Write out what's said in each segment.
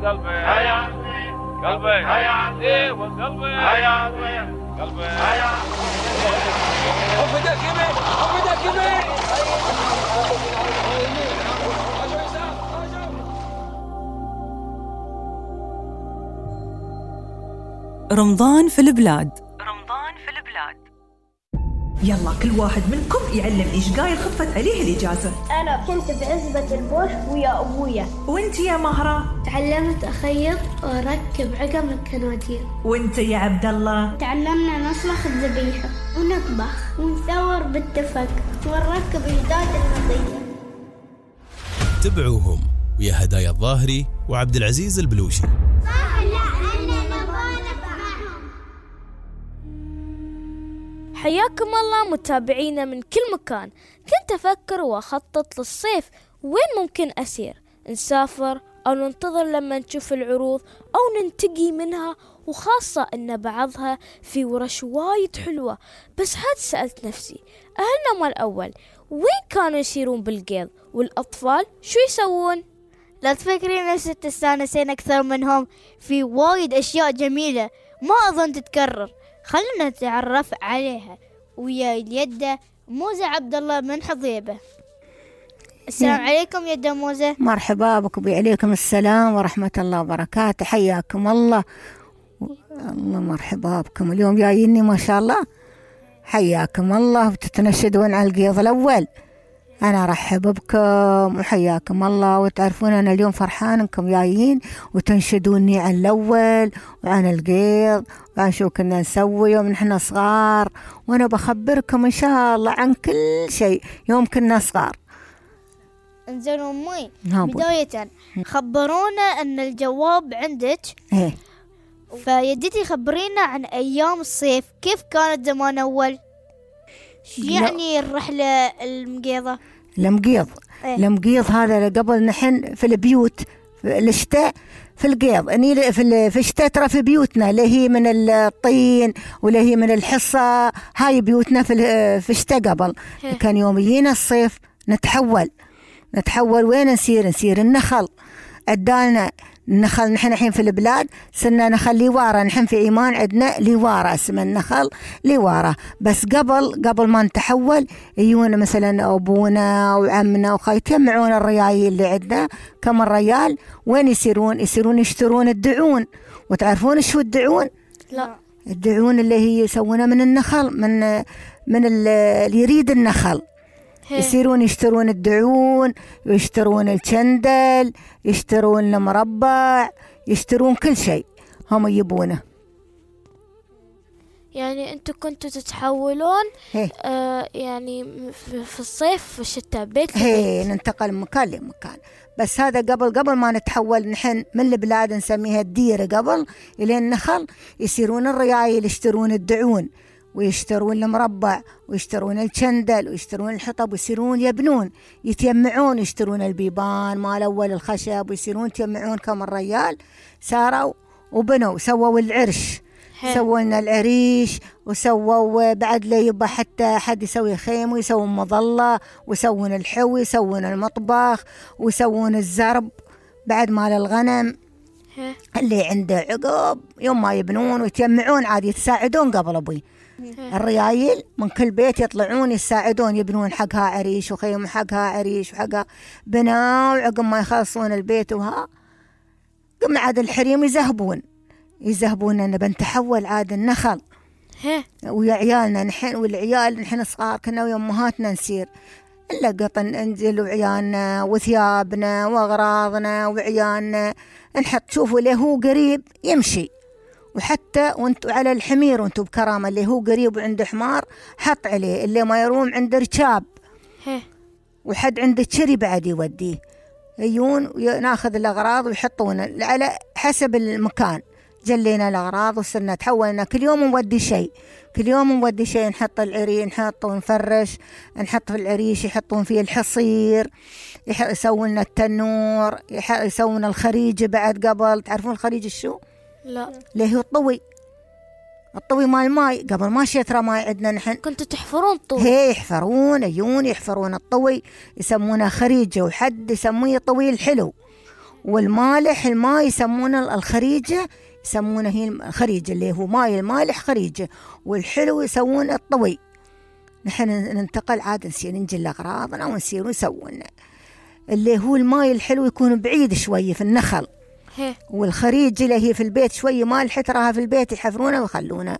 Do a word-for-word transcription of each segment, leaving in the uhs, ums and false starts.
قلبي قلبي ايه وقلبي قلبي أفدك يمين أفدك يمين. رمضان في البلاد. رمضان في البلاد. يلا كل واحد منكم يعلم إيش قايل خفت عليه الإجازة. أنا كنت بعزبة البوش ويا أبويا. وانت يا مهرة؟ تعلمت أخيط وأركب عقم الكنادير. وانت يا عبد الله؟ تعلمنا نصلخ الذبيحة ونطبخ ونثور بالدفق ونركب إجداد المطية. تبعوهم ويا هدايا الظاهري وعبد العزيز البلوشي. حياكم الله متابعينا من كل مكان. كنت أفكر وأخطط للصيف وين ممكن أسير، نسافر أو ننتظر لما نشوف العروض أو ننتقي منها، وخاصة أن بعضها في ورش وايد حلوة. بس هاد سألت نفسي، أهلنا مال أول وين كانوا يسيرون بالقيض، والأطفال شو يسوون؟ لا تفكرين نفسك تستانسين أكثر منهم، في وايد أشياء جميلة ما أظن تتكرر. خلنا نتعرف عليها ويا اليدة موزة عبد الله من حضيبة. السلام عليكم يدة موزة. مرحبا بك وعليكم السلام ورحمة الله وبركاته. حياكم الله. الله مرحبا بكم. اليوم جاييني ما شاء الله. حياكم الله وتتنشدون على القيض الأول. أنا أرحب بكم وحياكم الله. وتعرفون أنا اليوم فرحان أنكم جايين وتنشدوني عن الأول وعن القيض وعن شو كنا نسوي يوم نحن صغار، وأنا بخبركم إن شاء الله عن كل شيء يوم كنا صغار. انزين أمي، بداية خبرونا أن الجواب عندك. إيه. فيديتي خبرينا عن أيام الصيف كيف كانت زمان أول. يعني الرحلة المقيضة المقيض إيه؟ المقيض هذا قبل نحن في البيوت في الشتاء في القيض اني في في الشتاء ترى في بيوتنا اللي هي من الطين واللي هي من الحصة، هاي بيوتنا في في الشتاء قبل. إيه؟ كان يوم يجينا الصيف نتحول نتحول وين نسير نسير النخل. ادالنا النخل. نحن الحين في البلاد صرنا نخل لوارة، نحن في إيمان عندنا لوارة اسمه النخل لوارة. بس قبل قبل ما نتحول يجون مثلا أبونا وعمنا وخايت يجمعون الريايل اللي عندنا كم الريال. وين يسيرون؟ يسيرون يشترون الدعون. وتعرفون شو الدعون؟ لا. الدعون اللي هي يسوونها من النخل، من من اللي يريد النخل. يصيرون يشترون الدعون، يشترون الشندل، يشترون المربع، يشترون كل شيء هم يبونه. يعني أنتوا كنتوا تتحولون آه يعني في الصيف في الشتاء بيت هي ننتقل من مكان لمكان. بس هذا قبل قبل ما نتحول نحن من البلاد نسميها الديرة قبل إلى النخل. يصيرون الريايل يشترون الدعون ويشترون المربع ويشترون الشندل ويشترون الحطب ويصيرون يبنون يتجمعون يشترون البيبان مال أول الخشب ويصيرون يتجمعون كم الريال. ساروا وبنوا سووا العرش، سووا لنا العريش وسووا بعد لا يبقى حتى حد يسوي خيم ويسوون مظلة ويسوون الحو ويسوون المطبخ ويسوون الزرب بعد مال الغنم اللي عنده عقب. يوم ما يبنون ويتجمعون عادي يتساعدون قبل أبوي الريايل من كل بيت يطلعون يساعدون يبنون حقها عريش وخيم حقها عريش وحقها بناء. وعقب ما يخلصون البيت وها قم عاد الحريم يذهبون يذهبون أن بنتحول عاد النخل ويا عيالنا نحن والعيال نحن صغار كنا ويا أمهاتنا نسير إلا قطن ننزل وعيالنا وثيابنا وأغراضنا وعيالنا نحط. شوفوا اللي هو قريب يمشي، وحتى وانتوا على الحمير وانتوا بكرامة اللي هو قريب وعنده حمار حط عليه، اللي ما يروم عنده ركاب وحد عنده شري بعد يوديه. يجون ناخذ الأغراض ويحطون على حسب المكان. جلينا الأغراض وصرنا تحولنا كل يوم نودي شيء كل يوم نودي شيء. نحط العري نحط ونفرش نحط في العريش يحطون فيه الحصير يسوون لنا التنور يسوون الخريج بعد قبل. تعرفون الخريج الشو؟ لا. اللي هو الطوي الطوي مال الماء. قبل ما شترى ماء عندنا نحن كنتوا تحفرون طوي. هي يحفرون يجون يحفرون الطوي يسمونه خريجه وحد يسميه طوي الحلو. والمالح الماء يسمونه الخريجة، يسمونه هي الخريجة اللي هو ماي المالح خريجة، والحلو يسوونه الطوي. نحن ننتقل عاد نصير نجل أغراضنا ونصير نسوونه. اللي هو الماي الحلو يكون بعيد شوية في النخل، والخريج اللي هي في البيت شوية مالح تراها في البيت يحفرونه ويخلونه.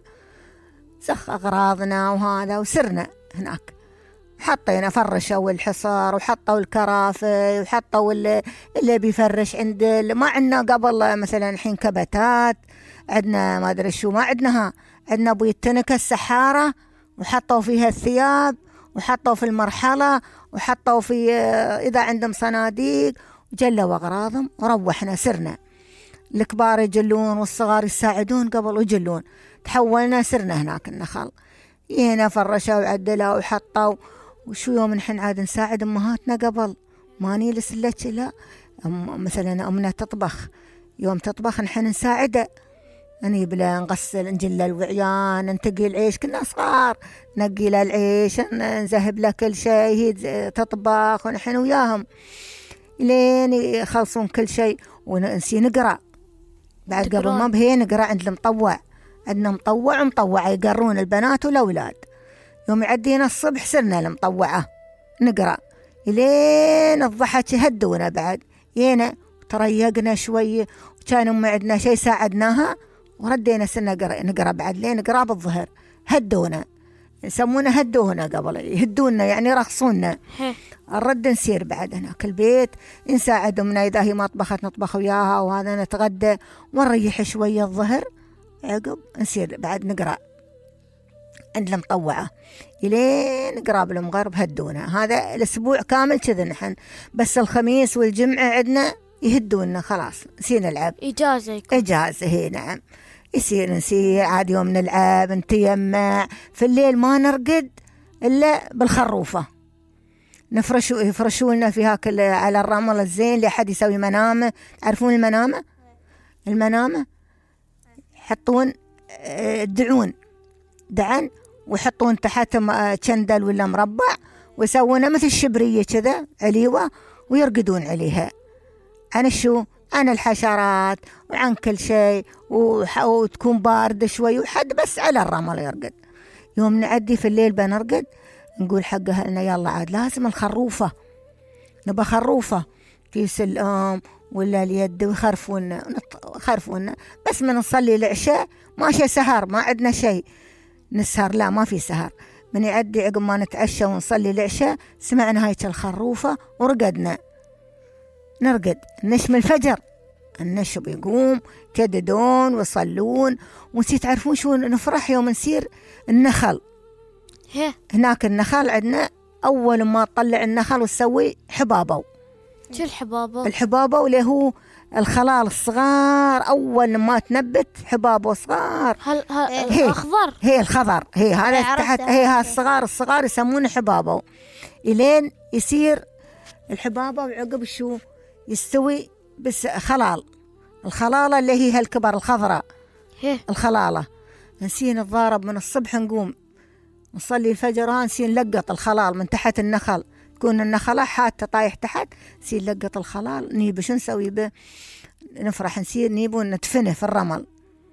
سخ أغراضنا وهذا وسرنا هناك، حطينا فرشوا الحصار وحطوا الكرافة وحطوا اللي, اللي بيفرش عند ما عندنا قبل مثلا الحين كبتات، عندنا ما أدري شو ما عندناها، عندنا بيتنك السحارة وحطوا فيها الثياب وحطوا في المرحلة وحطوا في إذا عندهم صناديق وجلوا أغراضهم وروحنا سرنا. الكبار يجلون والصغار يساعدون قبل ويجلون. تحولنا سرنا هناك النخل، هنا فرشوا وعدلوا وحطوا. وشو يوم نحن عاد نساعد أمهاتنا قبل ما نيلس لك لا أم مثلا أمنا تطبخ، يوم تطبخ نحن نساعده، نجيب له نغسل نجل الوعيان ننتقي العيش، كنا صغار نقي له العيش نذهب له كل شيء، هي تطبخ ونحن وياهم لين يخلصون كل شيء. ونسي نقرأ بعد قبل ما بهي نقرأ عند المطوع، عندنا مطوع ومطوعة يقرون البنات والأولاد. يوم يعدينا الصبح سرنا المطوعة نقرأ لين الضحك يهدونا بعد ينا تريقنا شوية، وكانوا ما عندنا شيء ساعدناها وردينا سنة نقرأ نقرأ بعد لين نقرأ بالظهر. هدونا يسمونا هدونا قبل يهدونا يعني يرخصونا. الرد نسير بعد هناك البيت نساعد أمنا إذا هي ما طبخت نطبخ وياها، وهذا نتغدى ونريح شوية الظهر. عقب نسير بعد نقرأ عند المطوعة إلين نقرأ بالمغرب هدونا. هذا الأسبوع كامل كذا نحن، بس الخميس والجمعة عندنا يهدونا خلاص نسير نلعب. إجازة يكون. إجازة هي نعم، يصير نسير عاد يوم نلعب نتيمع. في الليل ما نرقد إلا بالخروفة، نفرشوا يفرشوا لنا في هاك على الرمل الزين اللي أحد يسوي منامة. تعرفون المنامة؟ المنامة يحطون دعون دعن ويحطون تحتهم كندل ولا مربع ويسوونه مثل الشبرية كذا عليوة ويرقدون عليها. عن شو؟ عن الحشرات وعن كل شيء، وتكون باردة شوي وحد بس على الرمل يرقد. يوم نعدي في الليل بنرقد نقول حق أهلنا يلا عاد لازم الخروفة، نبى خروفة كيس الأم ولا اليد ويخرفونا خرفونا. بس من نصلي العشاء ماشي سهر، ما عندنا شيء نسهر، لا ما في سهر. من يعدي عقب ما نتعشى ونصلي العشاء سمعنا هايك الخروفة ورقدنا. نرقد نشم الفجر، النشب يقوم يتددون ويصلون. ونسيت تعرفون شو نفرح يوم نسير النخل. هناك النخل عندنا أول ما تطلع النخل وتسوي حبابو. شو الحبابو؟ الحبابو اللي هو الخلال الصغار أول ما تنبت حبابو صغار. هل هل أخضر؟ هي الخضر، هي هذا تحت، هي ها الصغار الصغار يسمونه حبابو. إلين يصير الحبابو وعقب شو يستوي بس خلال. الخلالة اللي هي هالكبر الخضراء الخلالة. نسين الضارب من الصبح نقوم نصلي الفجر نسين نلقط الخلال من تحت النخل، تكون النخلة حاتة طايح تحت، نسين نلقط الخلال نيب شو نسوي به؟ نفرح نسير نيبه ندفنه في الرمل،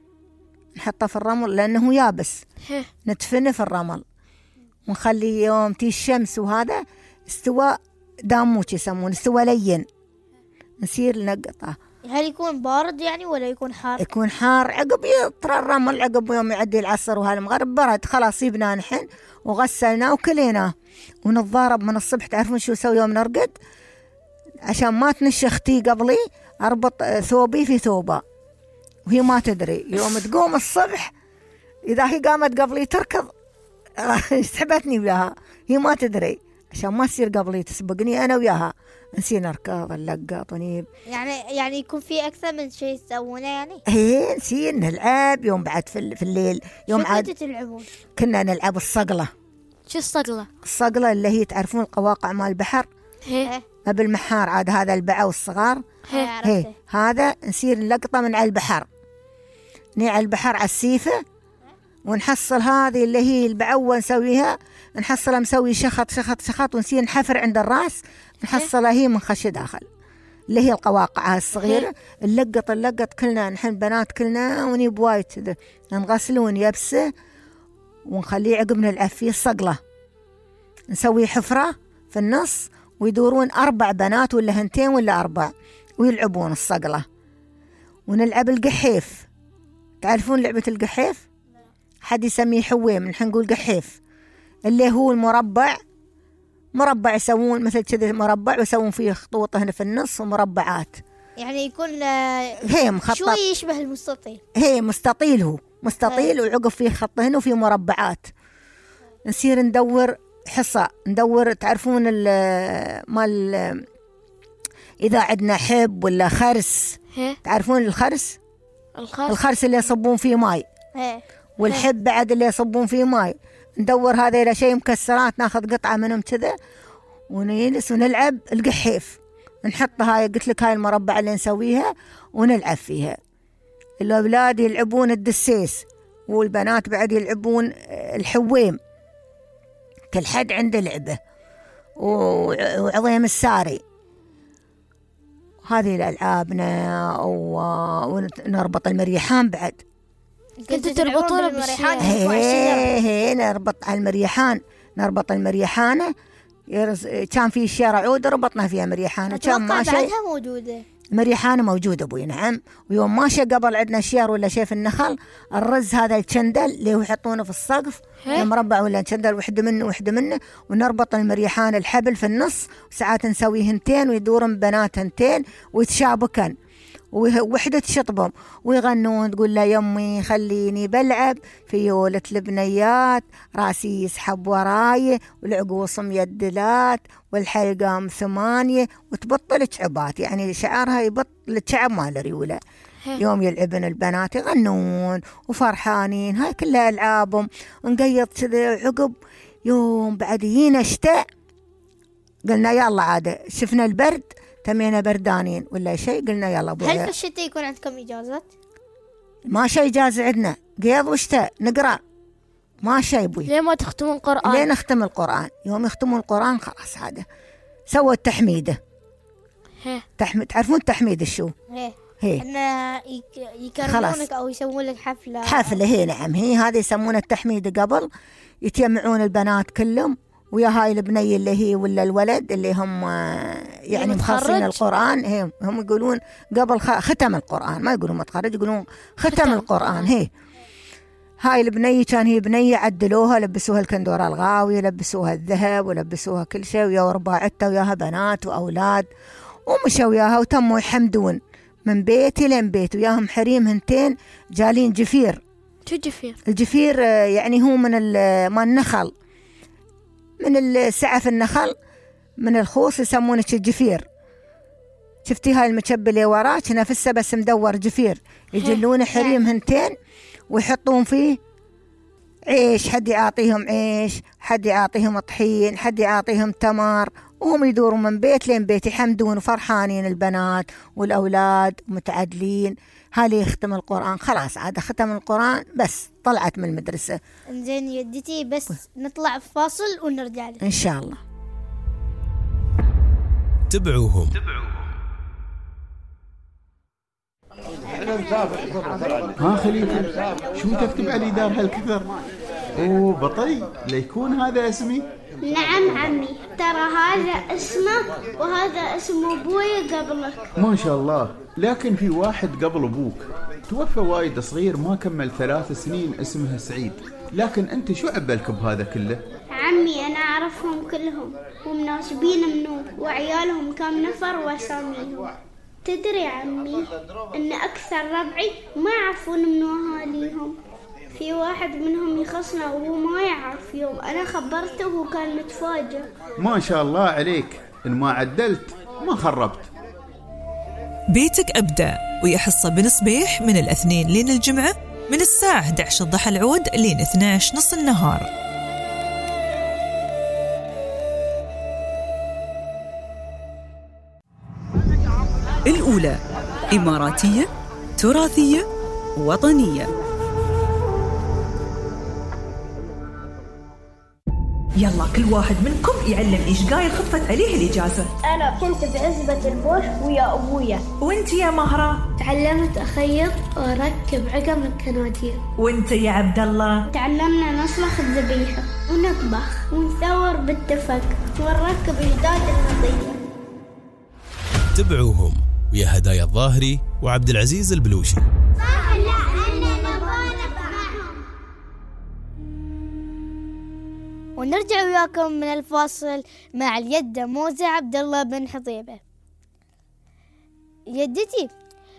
نحطه في الرمل لأنه يابس، ندفنه في الرمل ونخلي يوم تي الشمس وهذا استوى داموش يسمونه استوى لين نسير نقطه. هل يكون بارد يعني ولا يكون حار؟ يكون حار عقب يطرى الرمل، عقب يوم يعدي العصر وهالمغرب برد خلاص يبنا نحن وغسلناه وكليناه ونتضارب من الصبح. تعرفون شو سوي يوم نرقد؟ عشان ما تنش اختي قبلي اربط ثوبي في ثوبه وهي ما تدري. يوم تقوم الصبح اذا هي قامت قبلي تركض سحبتني وياها هي ما تدري، عشان ما تصير قبلي تسبقني انا وياها نسي نركض نلقط ونيب. يعني يعني يكون في اكثر من شيء تسوونه يعني؟ ايه نسي نلعب يوم بعد في, في الليل. يوم شو كنتوا تلعبون؟ كنا نلعب الصقله. شو الصقله؟ الصقله اللي هي تعرفون القواقع مال البحر؟ هي ما بالمحار عاد هذا البعة والصغار. هي, هي. هذا نسير نلقطه من على البحر، ني على البحر على السيفه ونحصل هذه اللي هي البعوة نسويها، نحصلها مسوي شخط شخط شخط ونسير نحفر عند الراس نحصلها هي من خش داخل اللي هي القواقع الصغيرة. نلقط نلقط كلنا نحن بنات كلنا ونجيب وايد كذا نغسلون يبسه ونخليه عقب نلعب فيه الصقلة. نسوي حفرة في النص ويدورون أربع بنات ولا هنتين ولا أربع ويلعبون الصقلة. ونلعب القحيف. تعرفون لعبة القحيف؟ حد يسميه حويم، نحن نقول قحيف، اللي هو المربع. مربع يسوون مثل كذا مربع ويسوون فيه خطوط هنا في النص ومربعات، يعني يكون هي مخطط شوي يشبه المستطيل. هي مستطيل، هو مستطيل وعقب فيه خط هنا وفيه مربعات. نصير ندور حصى، ندور تعرفون مال إذا عندنا حب ولا خرس، تعرفون الخرس؟ الخرس, الخرس اللي يصبون فيه ماي، والحب بعد اللي يصبون فيه ماي. ندور هذا إلى شيء مكسرات، ناخذ قطعة منهم كذا ونجلس ونلعب القحيف. نحط هاي قلت لك هاي المربع اللي نسويها ونلعب فيها. الأولاد يلعبون الدسيس والبنات بعد يلعبون الحويم، كل حد عنده لعبة، وعظيم الساري. هذه الألعابنا. ونربط المريحان بعد. كنتوا تربطون بالمريحان؟ هي هي نربط على المريحان، نربط المريحانة. كان في شارع عود ربطنا فيها مريحانة. كان ماشي بعدها موجودة مريحانة موجودة أبوي. نعم. ويوم ماشي قبل عندنا شيار ولا شيء في النخل، الرز هذا الشندل اللي هو يحطونه في السقف المربع ولا شندل، وحدة منه وحدة منه، ونربط المريحان الحبل في النص. وساعات نسوي هنتين ويدورن بنات هنتين ويتشابكن ووحدة تشطبهم ويغنون، تقول له يمي خليني بلعب في يولة البنيات، راسي يسحب وراي والعقوص ميدلات والحلقام ثمانية، وتبطل شعبات، يعني شعرها يبطل شعب مال ريولة. يوم يلعبن البنات يغنون وفرحانين، هاي كلها ألعابهم. نقيض كذا عقب يوم بعد يينا شتاء، قلنا يلا عادة شفنا البرد تمينا بردانين ولا شيء، قلنا يلا ابويا. هل في الشتاء يكون عندكم إجازات؟ ما شيء إجازة عندنا، قيض وشتاء نقرأ، ما شيء ابوي. ليه ما تختمون القرآن؟ ليه نختم القرآن؟ يوم يختمون القرآن خلاص هذا سوى التحميدة. هي. تحميد، تعرفون التحميد الشو؟ هي. هي. إن يكرمونك أو يسوون لك حفلة. حفلة هي نعم، هي هذه يسمونها التحميد. قبل يتجمعون البنات كلهم ويا هاي البنية اللي هي ولا الولد اللي هم يعني مخلصين القرآن، هي هم يقولون قبل ختم القرآن، ما يقولون متخرج، يقولون ختم, ختم القرآن. هي هاي البنية كان هي بنية عدلوها، لبسوها الكندورة الغاوية، لبسوها الذهب ولبسوها كل شيء، ويا رباعتها وياها بنات وأولاد، ومشوا وياها وتموا يحمدون من بيت لين بيت، وياهم حريم هنتين جالين جفير. شو جفير؟ الجفير يعني هو من ما النخل، من السعف النخل، من الخوص يسمونه الجفير. شفتي هاي المشبة اللي وراك نفسها بس مدور جفير، يجلون حريم هنتين ويحطون فيه عيش، حد يعطيهم عيش، حد يعطيهم طحين، حد يعطيهم تمر، وهم يدوروا من بيت لين بيت يحمدون وفرحانين البنات والأولاد متعدلين. هالي يختم القرآن خلاص، عاد ختم القرآن بس طلعت من المدرسة. انزين يدتي بس نطلع في فاصل ونرجع لك إن شاء الله. تبعوهم. ها خليفة، شو تكتب على الإدارة هالكثر؟ أوه بطي، ليكون هذا اسمي؟ نعم عمي، ترى هذا اسمه وهذا اسم أبوي قبلك. ما شاء الله، لكن في واحد قبل أبوك توفى وايد صغير ما كمل ثلاث سنين اسمه سعيد، لكن أنت شو عبالك بهذا كله؟ عمي أنا أعرفهم كلهم ومناسبين منو وعيالهم كم نفر وأساميهم. تدري عمي أن أكثر ربعي ما يعرفون منو أهاليهم، في واحد منهم يخصنا وهو ما يعرف. يوم أنا خبرته وهو كان متفاجئ. ما شاء الله عليك، إن ما عدلت ما خربت. بيتك أبدأ ويا حصة بن صبيح من الاثنين لين الجمعة من الساعة إحدى عشر ضحى العود لين اثني عشر نص النهار. الأولى إماراتية، تراثية، وطنية. يلا كل واحد منكم يعلم إيش قايل خفت عليه الإجازة. أنا كنت بعزبة البوش ويا أبويا. وانت يا مهرة؟ تعلمت أخيط وأركب عقب الكنادير. وانت يا عبد الله؟ تعلمنا نصلخ الذبيحة ونطبخ ونثور بالتفك ونركب جداد النظيفة. تبعوهم ويا هدايا الظاهري وعبد العزيز البلوشي. صح لا أنا نبغى معهم. ونرجع وياكم من الفاصل مع اليدة موزة عبد الله بن حضيبة. يدتي،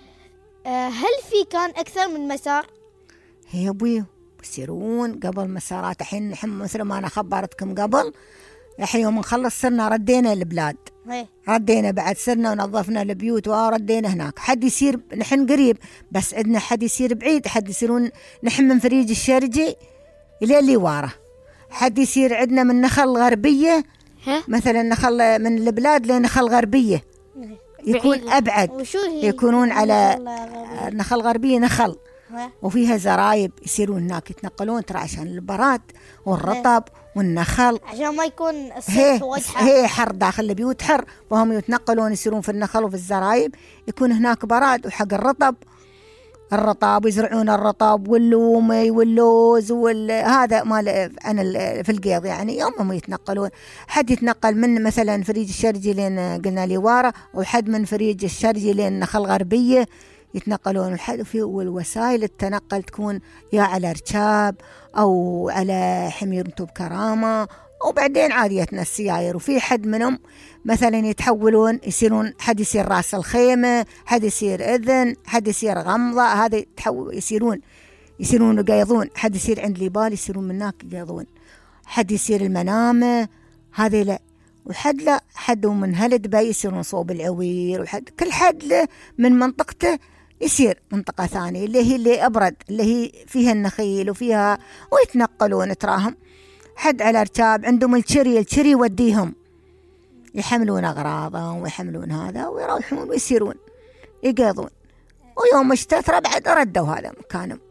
هل في كان أكثر من مسار؟ هي أبوي بيصيرون قبل مسارات. الحين نحن مثل ما أنا خبرتكم قبل، الحين يوم نخلص صرنا ردينا البلاد، ردينا بعد صرنا ونظفنا البيوت وردينا هناك. حد يصير نحن قريب بس عندنا حد يصير بعيد، حد يصيرون نحن من فريج الشرجي إلى اللي واره، حد يصير عندنا من نخل غربية مثلا نخل من البلاد لنخل غربية يكون أبعد، يكونون على نخل غربية نخل وفيها زرايب يصيرون هناك يتنقلون ترى عشان البراد والرطب والنخل عشان ما يكون الصيف وايد حر. هي حر داخل البيوت حر، وهم يتنقلون يصيرون في النخل وفي الزرايب يكون هناك براد. وحق الرطب الرطب يزرعون الرطب واللومي واللوز وهذا مال عن في القيض يعني يوم هم يتنقلون. حد يتنقل من مثلا فريج الشرجي لين قلنا لواره، وحد من فريج الشرجي لين نخل غربية يتنقلون. في والوسائل التنقل تكون يا على ركاب أو على حمير ركوب كرامة، وبعدين عاديتنا السياير. وفي حد منهم مثلا يتحولون يصيرون حد يصير راس الخيمة، حد يصير إذن، حد يصير غمضة، هذا يتحول يصيرون يصيرون يقيضون. حد يصير عند ليبال يصيرون من هناك يقيضون، حد يصير المنامة هذا لا، وحد لا حد من هالدبي يصيرون صوب العوير، وحد كل حد له من منطقته يصير منطقة ثانية اللي هي اللي أبرد اللي هي فيها النخيل وفيها ويتنقلون تراهم. حد على ركاب عندهم الشري الشري يوديهم يحملون أغراضهم ويحملون هذا ويروحون ويسيرون يقيضون، ويوم اشتترى بعد ردوا هذا مكانهم.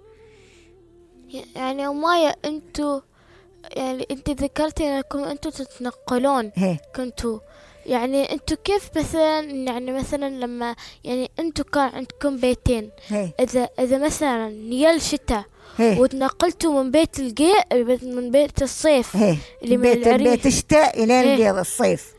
يعني أمايا أنتوا يعني أنت ذكرتي أنكم أنتوا تتنقلون هي. كنتوا يعني أنتوا كيف مثلا يعني مثلا لما يعني أنتوا كان عندكم بيتين هي. إذا إذا مثلا يل شتاء وتنقلتوا من بيت القيء من بيت الصيف هي. اللي من بيت العريش بيت الشتاء إلى القيض الصيف،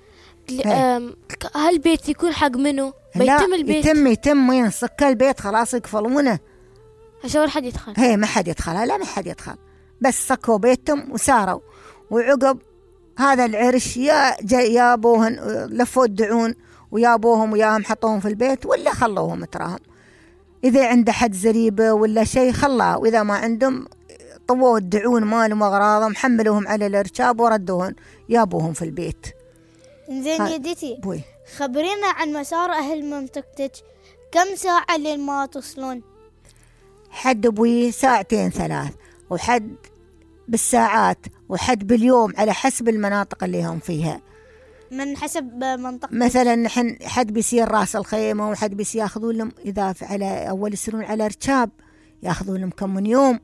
هل بيت يكون حق منه؟ بيتم البيت يتم يتم ينصك البيت خلاص يقفلونه عشان حد يدخل. هي ما حد يدخل، لا ما حد يدخل، بس سكوا بيتهم وساروا. وعقب هذا العرش يا جابوهن لفوا الدعون ويابوهم وياهم حطوهم في البيت ولا خلوهم تراهم. إذا عنده حد زريبة ولا شيء خلاه، وإذا ما عندهم طووا الدعون مالهم وأغراضهم حملوهم على الاركاب وردوهن يابوهم في البيت. زين يدتي بوي. خبرينا عن مسار أهل منطقتك، كم ساعة لين ما تصلون؟ حد بوي ساعتين ثلاث، وحد بالساعات، وحد باليوم على حسب المناطق اللي هم فيها. من حسب منطقة مثلا نحن حد بيصير راس الخيمة وحد بيصير ياخذون لهم إذا على أول يصيرون على ركاب ياخذون لهم كم من يوم،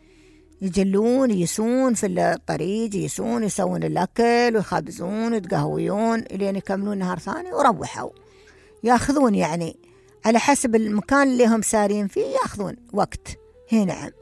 يجلون يسون في الطريق يسون يسوون الأكل ويخبزون ويتقهويون إلين يكملون نهار ثاني وروحوا. ياخذون يعني على حسب المكان اللي هم سارين فيه ياخذون وقت. هنا نعم.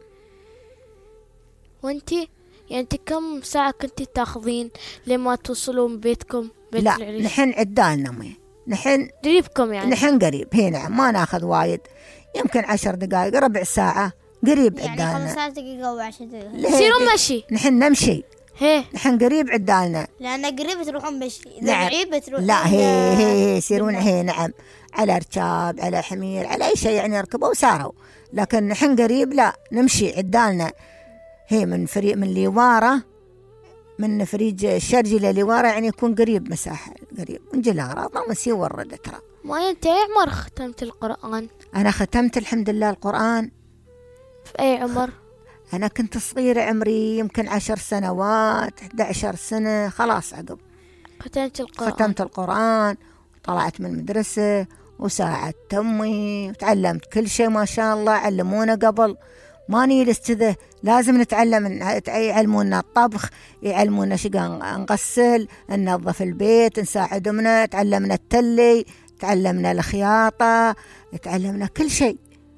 وانتي يعني انت كم ساعة كنتي تاخذين لما توصلون بيتكم بيت لا العريش؟ نحن عدالنا مي نحن قريبكم يعني نحن قريب. هنا نعم ما ناخذ وايد، يمكن عشر دقائق ربع ساعة قريب يعني عدالنا. خمسة دقيقة وعشر دقائق يصيرون مشي. نحن نمشي هي نحن قريب عدالنا لأن قريب تروحون مشي. نعم. لا هي هي يصيرون هي نعم على ركاب على حمير على أي شيء يعني يركبوا وساروا، لكن نحن قريب لا نمشي عدالنا. هي من فريق من ليوارة من فريج الشرجي لليوارة يعني يكون قريب مساحة قريب ونجي أغراضنا ونسي ورد ترى. ما أنت أي عمر ختمت القرآن؟ أنا ختمت الحمد لله القرآن في أي عمر؟ أنا كنت صغيرة عمري يمكن عشر سنوات إحدى عشر سنة خلاص عقب ختمت القرآن. ختمت القرآن طلعت من المدرسة وساعدت أمي وتعلمت كل شيء ما شاء الله علمونا قبل ما نجلس كذا، لازم نتعلم، يعلمونا الطبخ، يعلمونا شقا نغسل، ننظف البيت، نساعد أمنا، تعلمنا التلي، تعلمنا الخياطة، تعلمنا كل شيء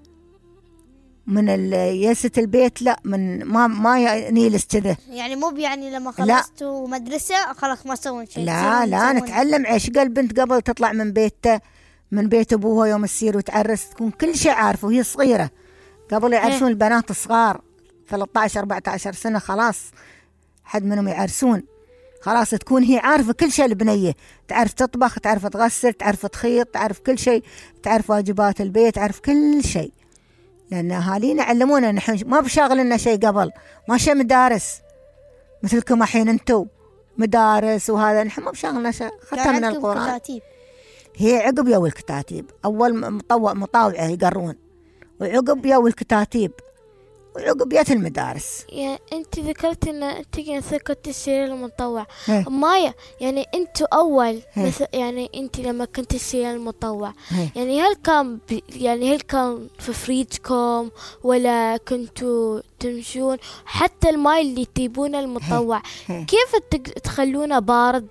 من ياسة البيت. لا من ما ما نيلس كذا يعني مو يعني لما خلصتوا مدرسة خلاص ما تسوون شيء. لا لا نتعلم. عيش البنت قبل تطلع من بيته من بيت أبوها يوم تصير وتعرس تكون كل شيء عارفة وهي صغيرة. قبل يعرسون البنات الصغار ثلاثة عشر أربعة عشر سنة خلاص حد منهم يعرسون، خلاص تكون هي عارفة كل شيء. البنية تعرف تطبخ، تعرف تغسل، تعرف تخيط، تعرف كل شيء، تعرف واجبات البيت، تعرف كل شيء. لأن أهالينا علمونا نحن ما بشاغلنا شيء قبل، ما شيء مدارس مثلكم الحين انتو مدارس وهذا، نحن ما بشاغلنا شيء. ختمنا القرآن. هي عقب يو الكتاتيب، أول مطوع مطاوعة يقرون، وعقب يو الكتاتيب، وعقب يات المدارس. يعني أنت ذكرت إن أنت ذكرت السيريال المطوع مايا، يعني أنتوا أول مثل يعني أنت لما كنت السيريال المطوع يعني هل كان يعني هل كان في فريجكم ولا كنتوا تمشون حتى الماي اللي تجيبونه المطوع كيف تخلونه بارد؟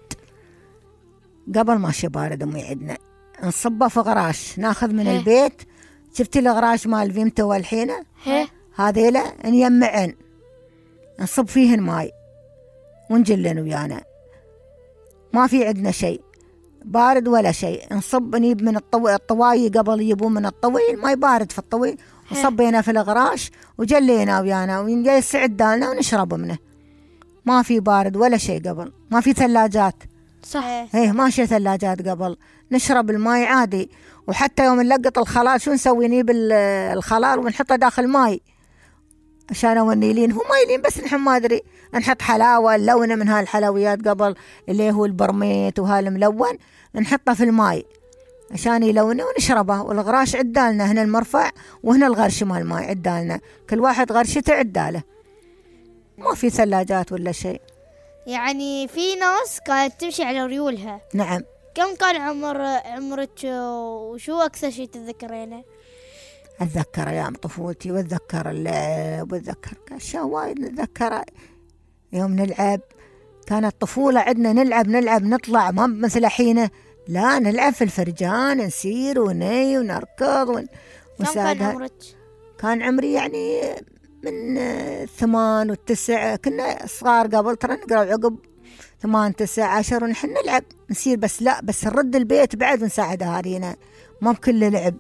قبل ما شي بارد أمي عندنا نصبه في غراش، ناخذ من هي. البيت شفتي الغراش مال فيمتو والحين هذيلا نيمعن نصب فيهن ماي ونجلن ويانا، ما في عندنا شيء بارد ولا شيء. نصب نجيب من الطوي الطواي قبل يجيبون من الطوي الماي بارد في الطوي، وصبينا في الغراش وجلينا ويانا ونجلس عدالنا ونشرب منه. ما في بارد ولا شيء قبل، ما في ثلاجات. صح. ايه ما شي ثلاجات قبل، نشرب الماي عادي. وحتى يوم نلقط الخلال شو نسوي؟ نجيب الخلال ونحطه داخل ماي عشان ونيلين، هو مايلين بس نحن ما ادري نحط حلاوه نلونه من هالحلويات قبل اللي هو البرميت وهالملون نحطه في الماي عشان يلونه ونشربه. والغراش عدالنا هنا المرفع وهنا الغرش مال الماي عدالنا، كل واحد غرشته عداله، ما في ثلاجات ولا شيء. يعني في ناس كانت تمشي على ريولها. نعم. كم كان عمر عمرك وشو أكثر شيء تتذكرينه؟ أتذكر أيام طفولتي وأتذكر اللعب وأتذكر أشياء وايد نتذكر. يوم نلعب كانت طفولة عندنا، نلعب نلعب نطلع، ما مثل حين لا نلعب في الفرجان نسير وني ونركض ون... كم كان عمرك؟ كان عمري يعني من ثمان والتسع، كنا صغار قبل ترى نقرأ عقب ثمان تسع عشر ونحن نلعب نسير، بس لا بس نرد البيت بعد ونساعد أهالينا، ما بكل لعب.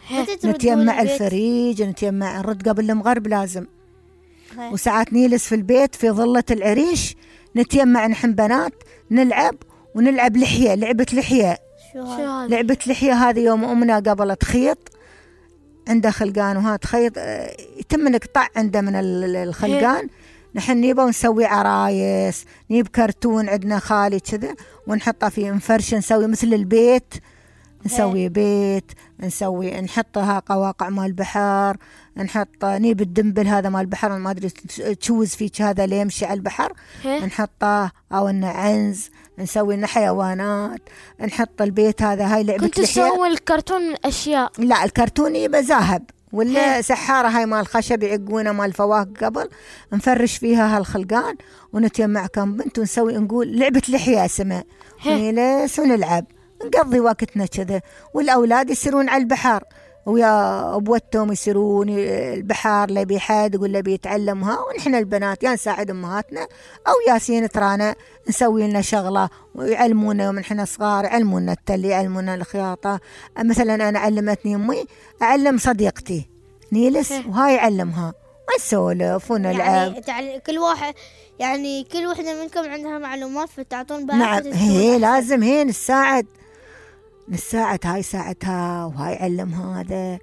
نتيمع الفريج نتيمع نرد قبل المغرب لازم. هي. وساعات نيلس في البيت في ظلة العريش نتيمع نحن بنات نلعب ونلعب لحية، لعبة لحية. شو هذا؟ لعبة لحية هذه يوم أمنا قبل تخيط عنده خلقان وها تخيط يتم نقطع عنده من الخلقان، نحن نيبه ونسوي عرايس، نيب كرتون عندنا خالي كذا ونحطه فيه نفرش نسوي مثل البيت، نسوي بيت نسوي نحطها قواقع مال البحر، نحط نيب الدنبل هذا مال البحر ما ادري تشوز فيه هذا اللي يمشي على البحر نحطه، او انه عنز نسوي لنا حيوانات، نحط البيت هذا. هاي لعبة كنت تسوي الكرتون من اشياء؟ لا الكرتون يبقى ذهب ولا سحارة هاي مال الخشب يعقونه مال الفواكه قبل نفرش فيها هالخلقان ونتجمع كم بنت ونسوي نقول لعبة لحية اسمها نجلس ونلعب نقضي وقتنا كذا. والأولاد يصيرون على البحر ويا أبوتهم يصيرون البحر اللي بيحد ولا بيتعلمها، ونحن البنات يا نساعد أمهاتنا أو ياسين ترانا نسوي لنا شغلة ويعلمونا يوم نحن صغار، يعلمونا التلي يعلمونا الخياطة. مثلا أنا علمتني أمي أعلم صديقتي نيلس وهاي يعلمها ونسولف ونلعب. يعني كل واحد يعني كل وحدة منكم عندها معلومات فتعطون بها. نعم هي لازم هي نساعد نساعد هاي ساعتها وهاي علم هذا.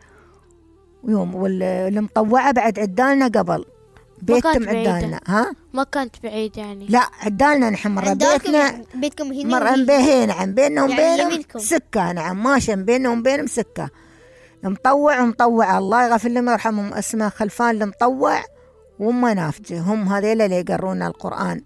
ويوم والمطوعة بعد عدالنا قبل بيتكم عدالنا ها ما كانت بعيد يعني لا عدالنا نحن مرة بيتنا بيتكم هنا مرة بيه نعم بيننا وبينهم يعني سكة نعم ماشي بيننا وبينهم سكة. مطوع ومطوع الله يغفر لهم ويرحمهم اسمه خلفان المطوع وهم نافجة هم هذيلا اللي يقرونا القرآن.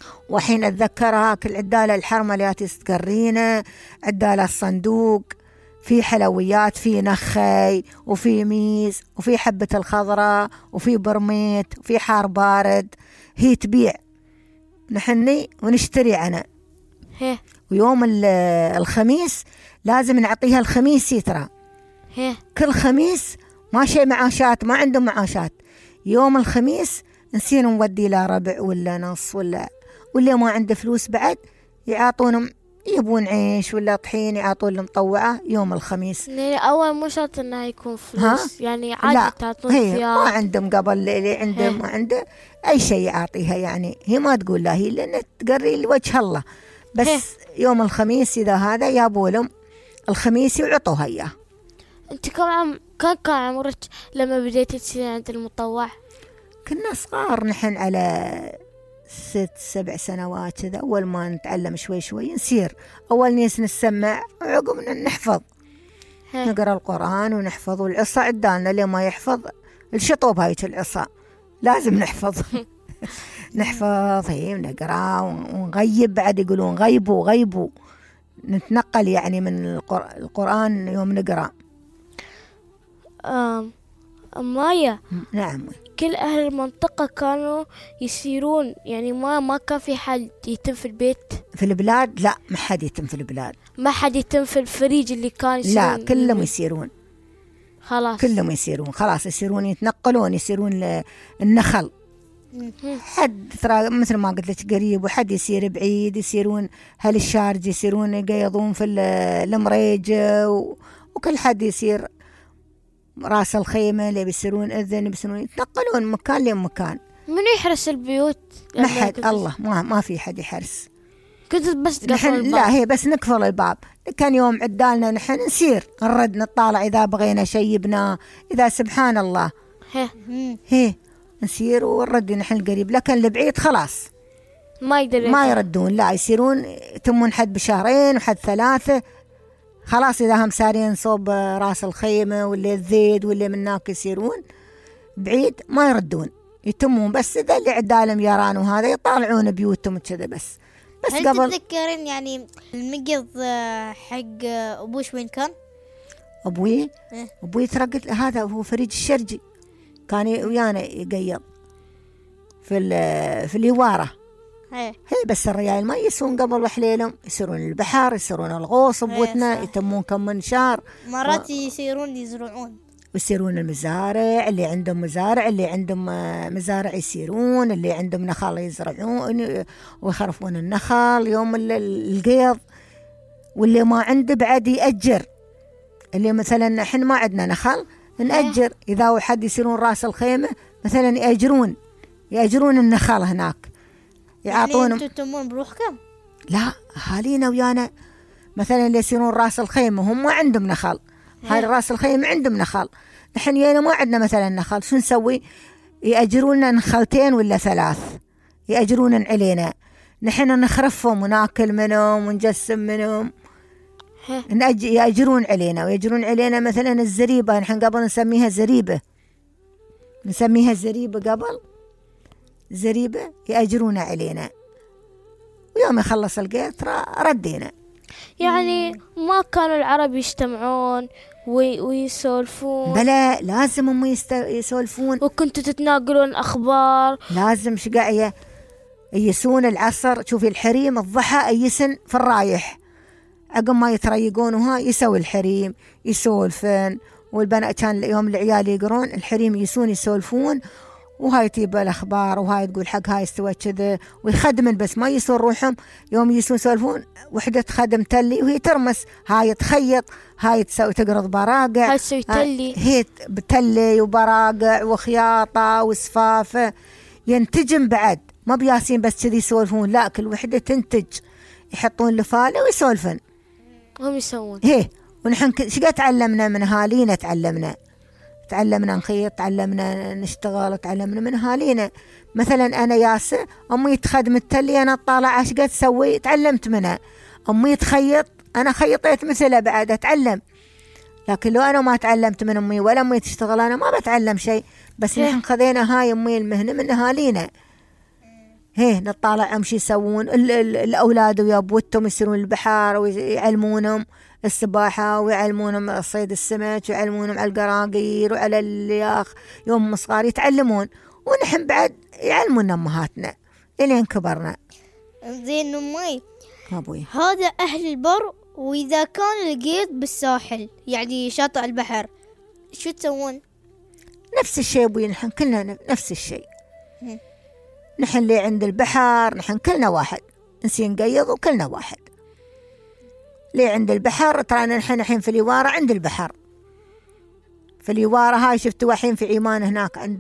وحين أتذكرها كل عدالة الحرمة اللي تستقرينا عدالة الصندوق في حلويات، في نخي وفي ميز وفي حبة الخضراء وفي برميت وفي حار بارد. هي تبيع نحني ونشتري أنا. هي. ويوم الخميس لازم نعطيها الخميس ترى. هي. كل خميس ما شيء معاشات، ما عندهم معاشات. يوم الخميس نصير نودي لا ربع ولا نص ولا ولا ما عنده فلوس بعد يعطونهم، يبون عيش ولا طحين يعطون المطوعة يوم الخميس. يعني أول مو شرط إنه يكون فلوس، يعني عادي تعطون هي ثياب. ما عندهم قبل اللي عنده ما عنده أي شيء يعطيها، يعني هي ما تقول لا، هي لأن تقري لوجه الله بس. هي. يوم الخميس إذا هذا يابوا لهم الخميس يعطوها إياه. أنت كم عم كان كان عمرك لما بديتي تصير عند المطوع؟ كنا صغار نحن على ست سبع سنوات كذا. أول ما نتعلم شوي شوي نسير أول نيس نسمع وعقبنا نحفظ. هي. نقرأ القرآن ونحفظ، والعصا عدالنا اللي ما يحفظ الشطوب هاي العصا لازم نحفظ. نحفظ هي ونقرأ ونغيب بعد، يقولون غيبوا غيبوا، نتنقل يعني من القرآن يوم نقرأ. آم مايا. نعم. كل أهل المنطقة كانوا يسيرون، يعني ما ما كان في حد يتم في البيت في البلاد. لا ما حد يتم في البلاد، ما حد يتم في الفريج اللي كان يسيرون. لا كلهم يسيرون خلاص، كلهم يسيرون خلاص، يسيرون يتنقلون، يسيرون النخل. حد ترى مثل ما قلت لك قريب، وحد يسير بعيد، يسيرون هل الشارج، يسيرون يقيضون في المريج، وكل حد يسير راس الخيمة اللي بيسيرون إذن، بيسيرون يتنقلون مكان لمكان. من يحرس البيوت؟ ما حد، الله ما ما في حد يحرس. كنت بس تقفل الباب؟ لا هي بس نقفل الباب. كان يوم عدالنا نحن نسير نرد نطالع إذا بغينا شيء يبناه، إذا سبحان الله هي هي نسير ونرد نحن القريب. لكن البعيد خلاص ما يقدر ما يردون، لا يسيرون يتمون حد بشهرين وحد ثلاثة خلاص. إذا هم سارين صوب راس الخيمة واللي الزيد واللي من هناك يسيرون بعيد ما يردون، يتمون بس إذا اللي عدالهم يران وهذا يطالعون بيوتهم كذا بس. بس هل قبل تتذكرين يعني المقض حق أبوش وين كان؟ أبوي إيه؟ أبوي ترى قلت هذا هو فريج الشرجي، كان ويانا يقيض في في اليوارة. هي. هي بس الريال ما يسون قبل وحليلهم، يسيرون البحر، يسيرون الغوص بوتنا، يتمون كم منشار، مرات و... يسيرون يزرعون، ويسيرون المزارع، اللي عندهم مزارع، اللي عندهم مزارع يسيرون، اللي عندهم نخل يزرعون ويخرفون النخل يوم القيض. واللي ما عنده بعد يأجر، اللي مثلا نحن ما عندنا نخل نأجر، إذا حد يسيرون راس الخيمة مثلا يأجرون يأجرون النخل هناك يعطونهم. يعني انتوا تمون بروحكم؟ لا أهالينا ويانا مثلا اللي يسيرون راس الخيمة هم ما عندهم نخل، هاي راس الخيمة عندهم نخل، نحن يانا ما عندنا مثلا نخل، شو نسوي؟ يأجروننا نخلتين ولا ثلاث، يأجرون علينا، نحن نخرفهم وناكل منهم ونجسم منهم، نأج... يأجرون علينا ويأجرون علينا مثلا الزريبة، نحن قبل نسميها زريبة، نسميها زريبة قبل زريبة، يأجرون علينا، ويوم يخلص القيت ردينا. يعني ما كانوا العرب يجتمعون وي ويسولفون؟ بلا لازم هم يست... يسولفون، وكنتوا تتناقلون أخبار، لازم شقاية يسون العصر. شوفي الحريم الضحى يسن في الرايح عقب ما يتريقون وها يسوي الحريم يسولفن، والبنات كان يوم العيال يقرون الحريم يسون يسولفون، وهاي تجيب الأخبار وهاي تقول حق هاي استوى كذا، ويخدمن بس ما يسون روحهم. يوم يسون يسولفون وحدة خدم تلي وهي ترمس، هاي تخيط، هاي تسوي تقرض براقع، هاي تسوي تلي، هي بتلي وبراقع وخياطة وسفافة، ينتجم بعد ما بياسين بس كذي يسولفون، لا كل وحدة تنتج، يحطون لفالة ويسولفن هم يسوون. هي ونحن شقا تعلمنا من هالينا، تعلمنا تعلمنا نخيط، تعلمنا نشتغل، تعلمنا من هالينا. مثلا أنا ياسة أمي تخدم التلي، أنا طالعة شقا تسوي، تعلمت منها. أمي تخيط، أنا خيطيت مثلها بعد أتعلم. لكن لو أنا ما تعلمت من أمي ولا أمي تشتغل أنا ما بتعلم شيء. بس نحن خذينا هاي أمي المهنة من هالينا. هيه نطالع امشي يسوون ال ال الاولاد ويا ابوتهم يصيرون البحر ويعلمونهم السباحه ويعلمونهم صيد السمك ويعلمونهم على القراقير وعلى الياخ. يوم صغار يتعلمون، ونحن بعد يعلمونا امهاتنا الين كبرنا. زين امي ابوي هذا اهل البر، واذا كان القيض بالساحل يعني شاطئ البحر شو تسوون؟ نفس الشيء ابوي، نحن كلنا نفس الشيء. نحن اللي عند البحر نحن كلنا واحد، نسي نقيض وكلنا واحد. ليه عند البحر ترانا نحن الحين في اليوارة عند البحر، في اليوارة هاي شفتوا الحين في عمان هناك عند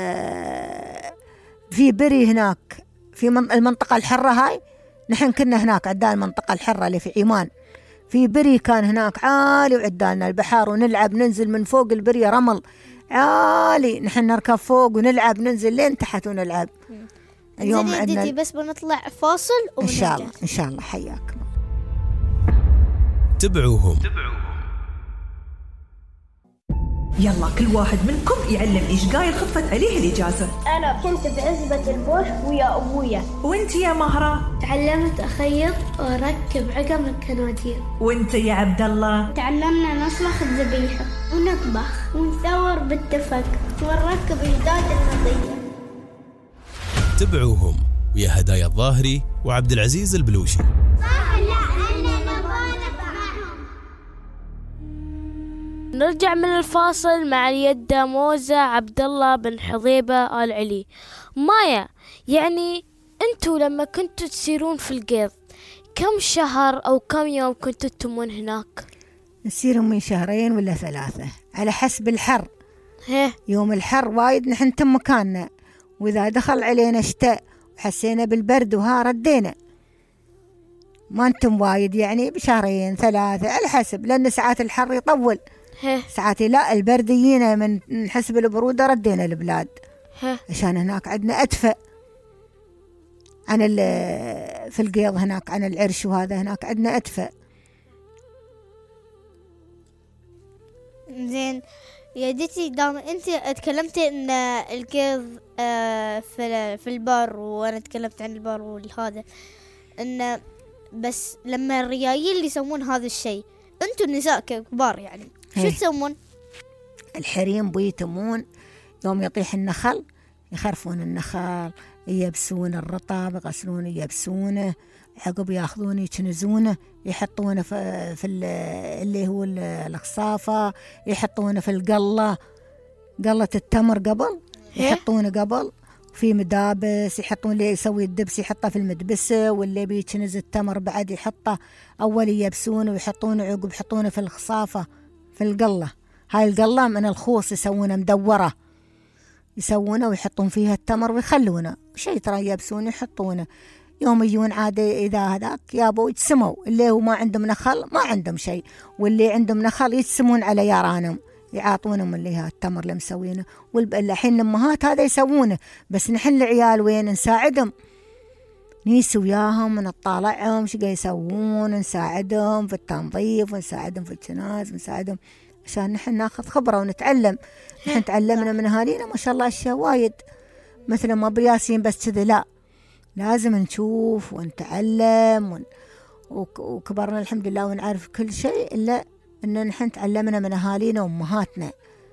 في بري هناك في المنطقة الحرة هاي، نحن كنا هناك عدال المنطقة الحرة اللي في عمان، في بري كان هناك عالي وعدالنا البحر ونلعب ننزل من فوق البري رمل عالي، نحن نركب فوق ونلعب ننزل لين تحت ونلعب. اليوم عندنا بس بنطلع فاصل إن شاء الله إن شاء الله. حياكم. تبعوهم. يلا كل واحد منكم يعلم إيش قايل خفت عليه الإجازة. أنا كنت بعزبة البوش ويا أبويا. وانت يا مهرة؟ تعلمت أخيط وأركب عقم الكنادير. وانت يا عبد الله؟ تعلمنا نصلخ الذبيحة ونطبخ ونثور بالتفك ونركب جداد المطية. تبعوهم ويا هدايا الظاهري وعبد العزيز البلوشي. نرجع من الفاصل مع اليدة موزة عبد الله بن حضيبة آل علي. مايا، يعني انتوا لما كنتوا تسيرون في القيض كم شهر او كم يوم كنتوا تتمون هناك؟ نسير من شهرين ولا ثلاثة على حسب الحر. هيه. يوم الحر وايد نحن نتم مكاننا، واذا دخل علينا شتاء وحسينا بالبرد وها ردينا، ما نتم وايد يعني بشهرين ثلاثة على حسب، لأن ساعات الحر يطول. هيه. ساعات لا البرد يجينا من نحس بالبرودة ردينا البلاد. هيه. عشان هناك عندنا أدفأ عن في القيض هناك عن العرش، وهذا هناك عندنا أدفأ. زين يا ديتي، دام انت تكلمتي ان القيض آه في في البر، وانا تكلمت عن البر والهذا، ان بس لما الريايل اللي يسوون هذا الشيء انتوا النساء كبار يعني شو تسوون؟ الحريم بيتمون يوم يطيح النخل يخرفون النخل، ييبسون الرطب، يغسلونه ييبسونه، عقب ياخذونه يكنزونه يحطونه في, في اللي هو الخصافة، يحطونه في القلة، قلة التمر قبل يحطونه قبل، في مدابس يحطون اللي يسوي الدبس يحطه في المدبسة، واللي بيكنز التمر بعد يحطه أول ييبسونه ويحطونه عقب يحطونه في الخصافة في القلة. هاي القلة من الخوص يسوونه مدورة، يسوونه ويحطون فيها التمر ويخلونه شيء ترى ييبسونه يحطونه. يوم يجون عادة إذا هذاك يابو يتسموا، اللي هو ما عندهم نخل ما عندهم شيء، واللي عندهم نخل يتسمون على يارانهم يعاطونهم اللي ها التمر اللي مسوينه. والحين الأمهات هذا يسوونه، بس نحن العيال وين نساعدهم، نيس وياهم ونطالعهم شو قاعد يسوون، نساعدهم في التنظيف ونساعدهم في الكناز ونساعدهم عشان نحن ناخذ خبرة ونتعلم. نحن تعلمنا من أهالينا ما شاء الله أشياء وايد، مثل ما برياسين بس كذا، لا لازم نشوف ونتعلم ون... وكبرنا الحمد لله ونعرف كل شيء، إلا إن نحن تعلمنا من أهالينا وأمهاتنا.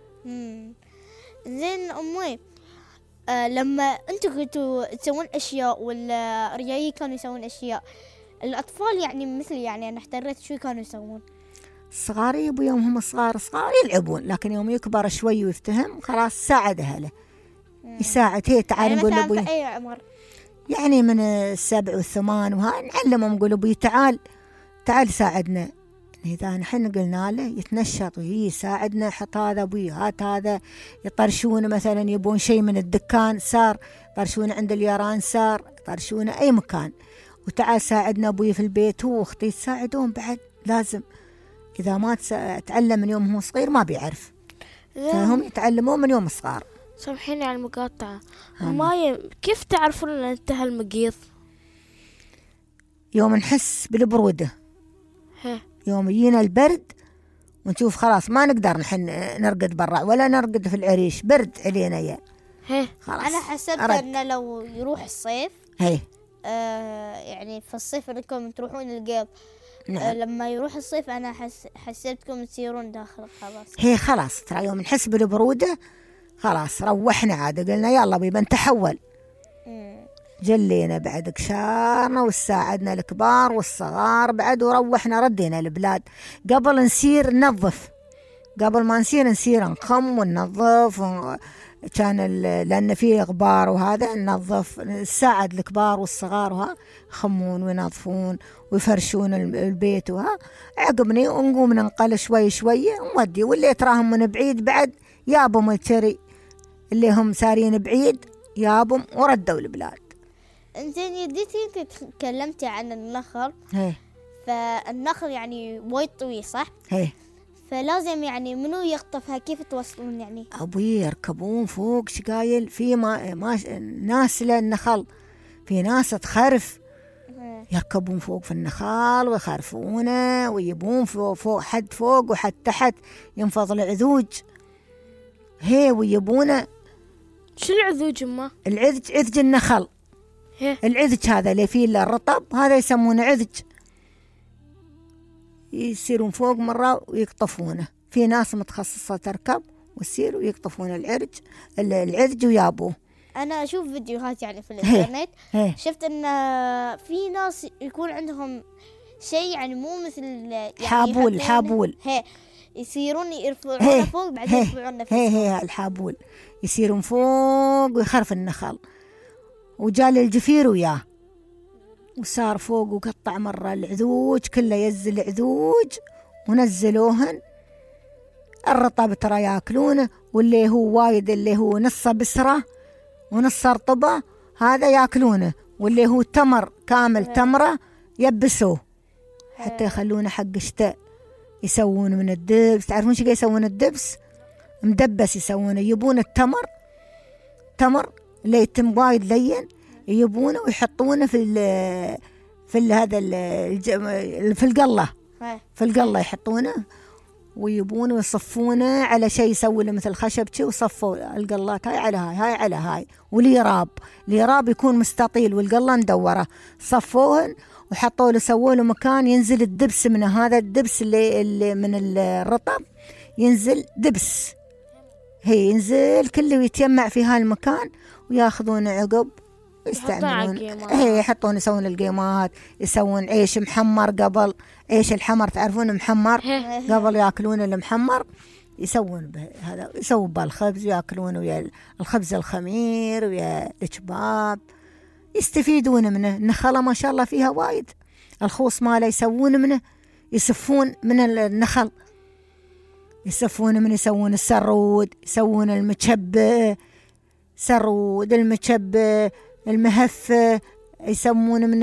زين أمي، آه لما أنتوا كنتوا تسوون أشياء ولا رجالي كانوا يسوون أشياء، الأطفال يعني مثل يعني أنا احتريت شو كانوا يسوون؟ الصغار يبوا يوم هم صغار صغار يلعبون، لكن يوم يكبر شوي ويفتهم خلاص ساعد أهله يساعد. هي تعال يعني نقول مثلا لأبوي في أي عمر؟ يعني من السبع والثمان وها نعلمهم نقول أبوي تعال تعال ساعدنا. إذا نحن قلنا له يتنشط وهي يساعدنا، حط هذا أبوي هات هذا، يطرشون مثلا يبون شيء من الدكان سار، يطرشون عند الياران سار، يطرشون أي مكان، وتعال ساعدنا أبوي في البيت. هو أختي تساعدون بعد لازم، إذا ما تعلم من يوم هو صغير ما بيعرف، فهم يتعلمون من يوم صغار. سامحيني على المقاطعة، مايا كيف تعرفون أن انتهى المقيض؟ يوم نحس بالبرودة، هي. يوم يجينا البرد ونشوف خلاص ما نقدر نحن نرقد برا ولا نرقد في العريش، برد علينا يا هي. خلاص. أنا حسبت أن لو يروح الصيف هي آه يعني في الصيف انكم تروحون القيض. نعم. آه لما يروح الصيف انا حس حسيتكم تصيرون داخل خلاص. هي خلاص ترى يوم نحس بالبرودة خلاص روحنا عاد قلنا يلا بيبا نتحول. مم. جلينا بعد كشارنا وساعدنا الكبار والصغار بعد وروحنا ردينا البلاد. قبل نسير ننظف، قبل ما نسير نسير نخم وننظف و... كان ال... لأن فيه غبار وهذا ننظف، نساعد الكبار والصغار وها يخمون وينظفون ويفرشون البيت وها. عقبني ونقوم ننقل شوي شوي ونودي، واللي تراهم من بعيد بعد يابهم التري اللي هم سارين بعيد يابهم وردوا البلاد. انزين يديتي انت تكلمتي عن النخل. هي. فالنخل يعني وايد طويل صح؟ هي. فلازم يعني منو يقطفها؟ كيف توصلون يعني؟ أبوي يركبون فوق شقايل في ما, ما ناس للنخل، في ناس تخرف يركبون فوق في النخل ويخرفونه ويبون فوق, فوق حد فوق وحد تحت ينفض العذوج. هي ويبونه. شو العذوج أمه؟ العذج عذج النخل. هي. العذج هذا اللي فيه الرطب هذا يسمونه عذج، يصيرون فوق مرة ويقطفونه. في ناس متخصصة تركب ويصيروا يقطفون العرج العذج ويابوه. أنا أشوف فيديوهات يعني في الإنترنت. هي. هي. شفت إن في ناس يكون عندهم شيء يعني مو مثل يعني حابول حابول هي يصيرون يرفعون فوق بعدين يرفعون نفسهم. هي هي الحابول يصيرون فوق ويخرف النخل. وجال الجفير وياه وصار فوق وقطع مرة العذوج كله، يزل عذوج ونزلوهن. الرطب ترى ياكلونه، واللي هو وايد اللي هو نصه بسرة ونص رطبة هذا ياكلونه، واللي هو تمر كامل تمرة يبسوه حتى يخلونه حق الشتاء. يسوون من الدبس، تعرفون شو يسوون الدبس؟ مدبس يسوونه. يبون التمر تمر اللي يتم وايد لين يبونه ويحطونه في ال في ال هذا ال في القلة في القلة يحطونه ويبونه ويصفونه على شيء يسوي له مثل خشب شي، وصفوا القلات هاي على هاي هاي على هاي. واليراب اليراب يكون مستطيل والقلة مدورة، صفوهن وحطوا له سووا له مكان ينزل الدبس من هذا الدبس اللي, اللي من الرطب ينزل دبس. هي ينزل كله ويتجمع في هالمكان وياخذون عقب يستعملون. هي يحطون يسوون القيمات، يسوون عيش محمر قبل. عيش الحمر تعرفون محمر قبل ياكلون المحمر يسوون هذا، يسوون بالخبز وياكلون ويا الخبز الخمير ويا الكباب، يستفيدون منه. النخلة ما شاء الله فيها وايد، الخوص ماله يسوون منه، يسفون من النخل يسفون منه، يسوون السرود، يسوون المشبة سرود المشبة المهفة، يسمون من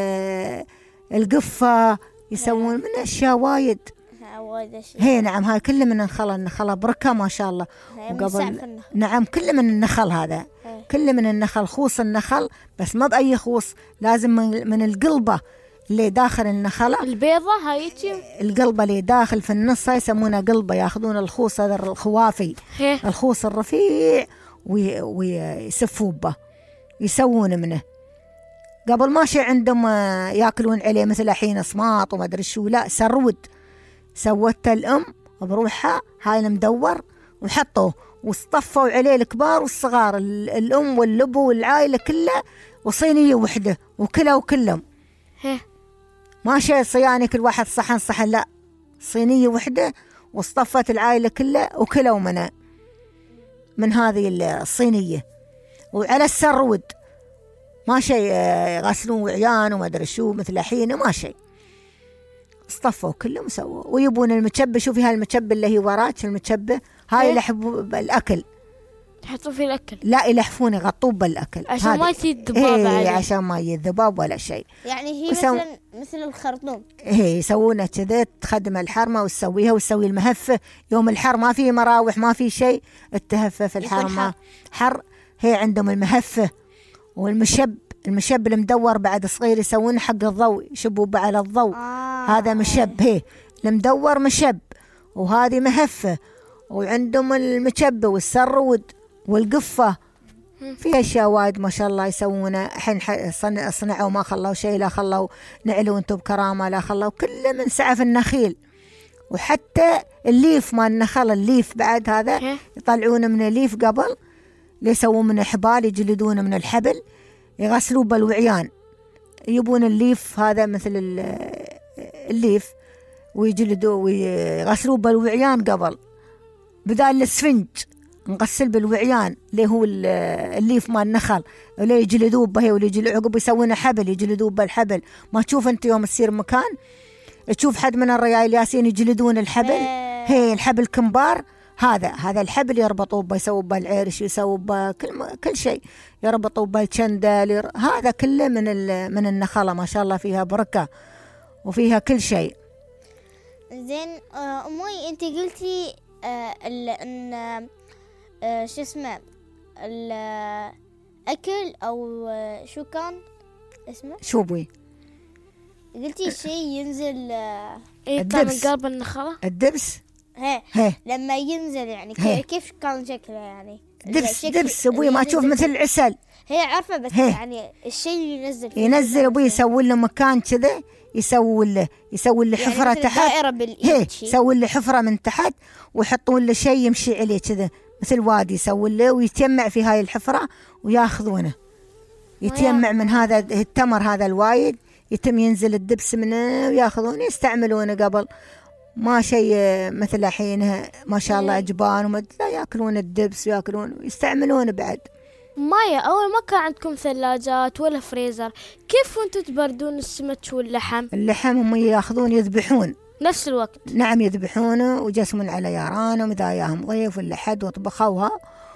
القفة، يسوون من أشياء وايد. هي نعم هاي كله من النخل. النخل بركة ما شاء الله. وقبل نعم كله من النخل هذا كله من النخل، خوص النخل بس ما بأي خوص، لازم من, من القلبة اللي داخل النخلة البيضة هاي القلبة اللي داخل في النص يسمونها قلبة. ياخذون الخوص هذا الخوافي الخوص الرفيع ويسفوا به يسوون منه. قبل ما شيء عندهم ياكلون عليه مثل الحين صماط وما ادري شو، لا سرود سوتها الام بروحها هاي المدور وحطوه واصطفوا عليه الكبار والصغار، الام واللبو والعائله كلها، وصينيه وحده وكلها وكلهم ما شيء صياني كل واحد صحن صحن، لا صينيه وحده واصطفت العائله كلها وكلوا منها من هذه الصينيه. وعلى السرود ما شيء غسلون وعيان وما ادري شو مثل الحين، ما شيء اصطفوا كلهم سووا. ويبون المشبه، شوفي هاي المشبه اللي هي وراك المشبه هاي يلحفوا بالاكل، يحطوا في الاكل، لا يلحفون يغطوه بالاكل عشان ما يصير ذباب عليه، عشان ما يذباب ولا شيء. يعني هي وسو... مثل مثل الخرطوم. هي يسوونها كذا، تخدم الحرمه وتسويها وتسوي المهفه. يوم الحر ما في مراوح ما في شيء، التهفه في الحرمه حر. هي عندهم المهفه والمشب، المشب المدور بعد صغير يسوون حق الضوء، يشبوا على الضوء. آه. هذا مشب، هي المدور مشب، وهذه مهفة. وعندهم المشب والسرود والقفة في أشياء وايد ما شاء الله يسوونه. الحين صنعوا ما خلوا شيء، لا خلوا نعلوا انتم بكرامة، لا خلوا كله من سعف النخيل. وحتى الليف مال النخل، الليف بعد هذا يطلعونه من الليف قبل، ليسوون من حبال يجلدونه من الحبل، يغسلوه بالوعيان، يبون الليف هذا مثل الليف ويجلدوه ويغسلوه بالوعيان قبل، بدال السفنج نغسل بالوعيان اللي هو الليف مال النخل، ولا يجلدوه به، ولا يجلدوه عقب يسوونه حبل يجلدوه بالحبل. ما تشوف انت يوم تصير مكان تشوف حد من الرجال ياسين يجلدون الحبل، هي الحبل كمبار، هذا هذا الحبل يربطوه به، يسووا به العرش، يسووا به كل كل شيء، يربطوه به الشندل، هذا كله من من النخله ما شاء الله، فيها بركه وفيها كل شيء. زين امي انت قلتي آه ان آه شو اسمه الاكل او آه شو كان اسمه شو بوي قلتي شيء ينزل آه يطلع من قلب النخله، الدبس هي. هي لما ينزل يعني هي. كيف كان شكله يعني دبس دبس ابوي ما تشوف مثل العسل، هي عارفه بس هي. يعني الشيء اللي ينزل فيه ينزل ابوي يسوي له مكان كذا، يسوي له يسوي له حفره يعني تحت، هي يسوي له حفره من تحت ويحطون له شيء يمشي عليه كذا مثل وادي، يسوي له ويتجمع في هاي الحفره وياخذونه، يتجمع من هذا التمر هذا الوايد، يتم ينزل الدبس منه وياخذونه يستعملونه. قبل ما شيء مثل الحين ما شاء الله أجبان وما لا ياكلون الدبس وياكلون ويستعملونه بعد. مايا أول ما كان عندكم ثلاجات ولا فريزر، كيف كنتوا تبردون السمك واللحم؟ اللحم هم ياخذون يذبحون نفس الوقت. نعم يذبحونه ويجسمون على يارانهم إذا ياهم ضيف ولا حد وطبخوها،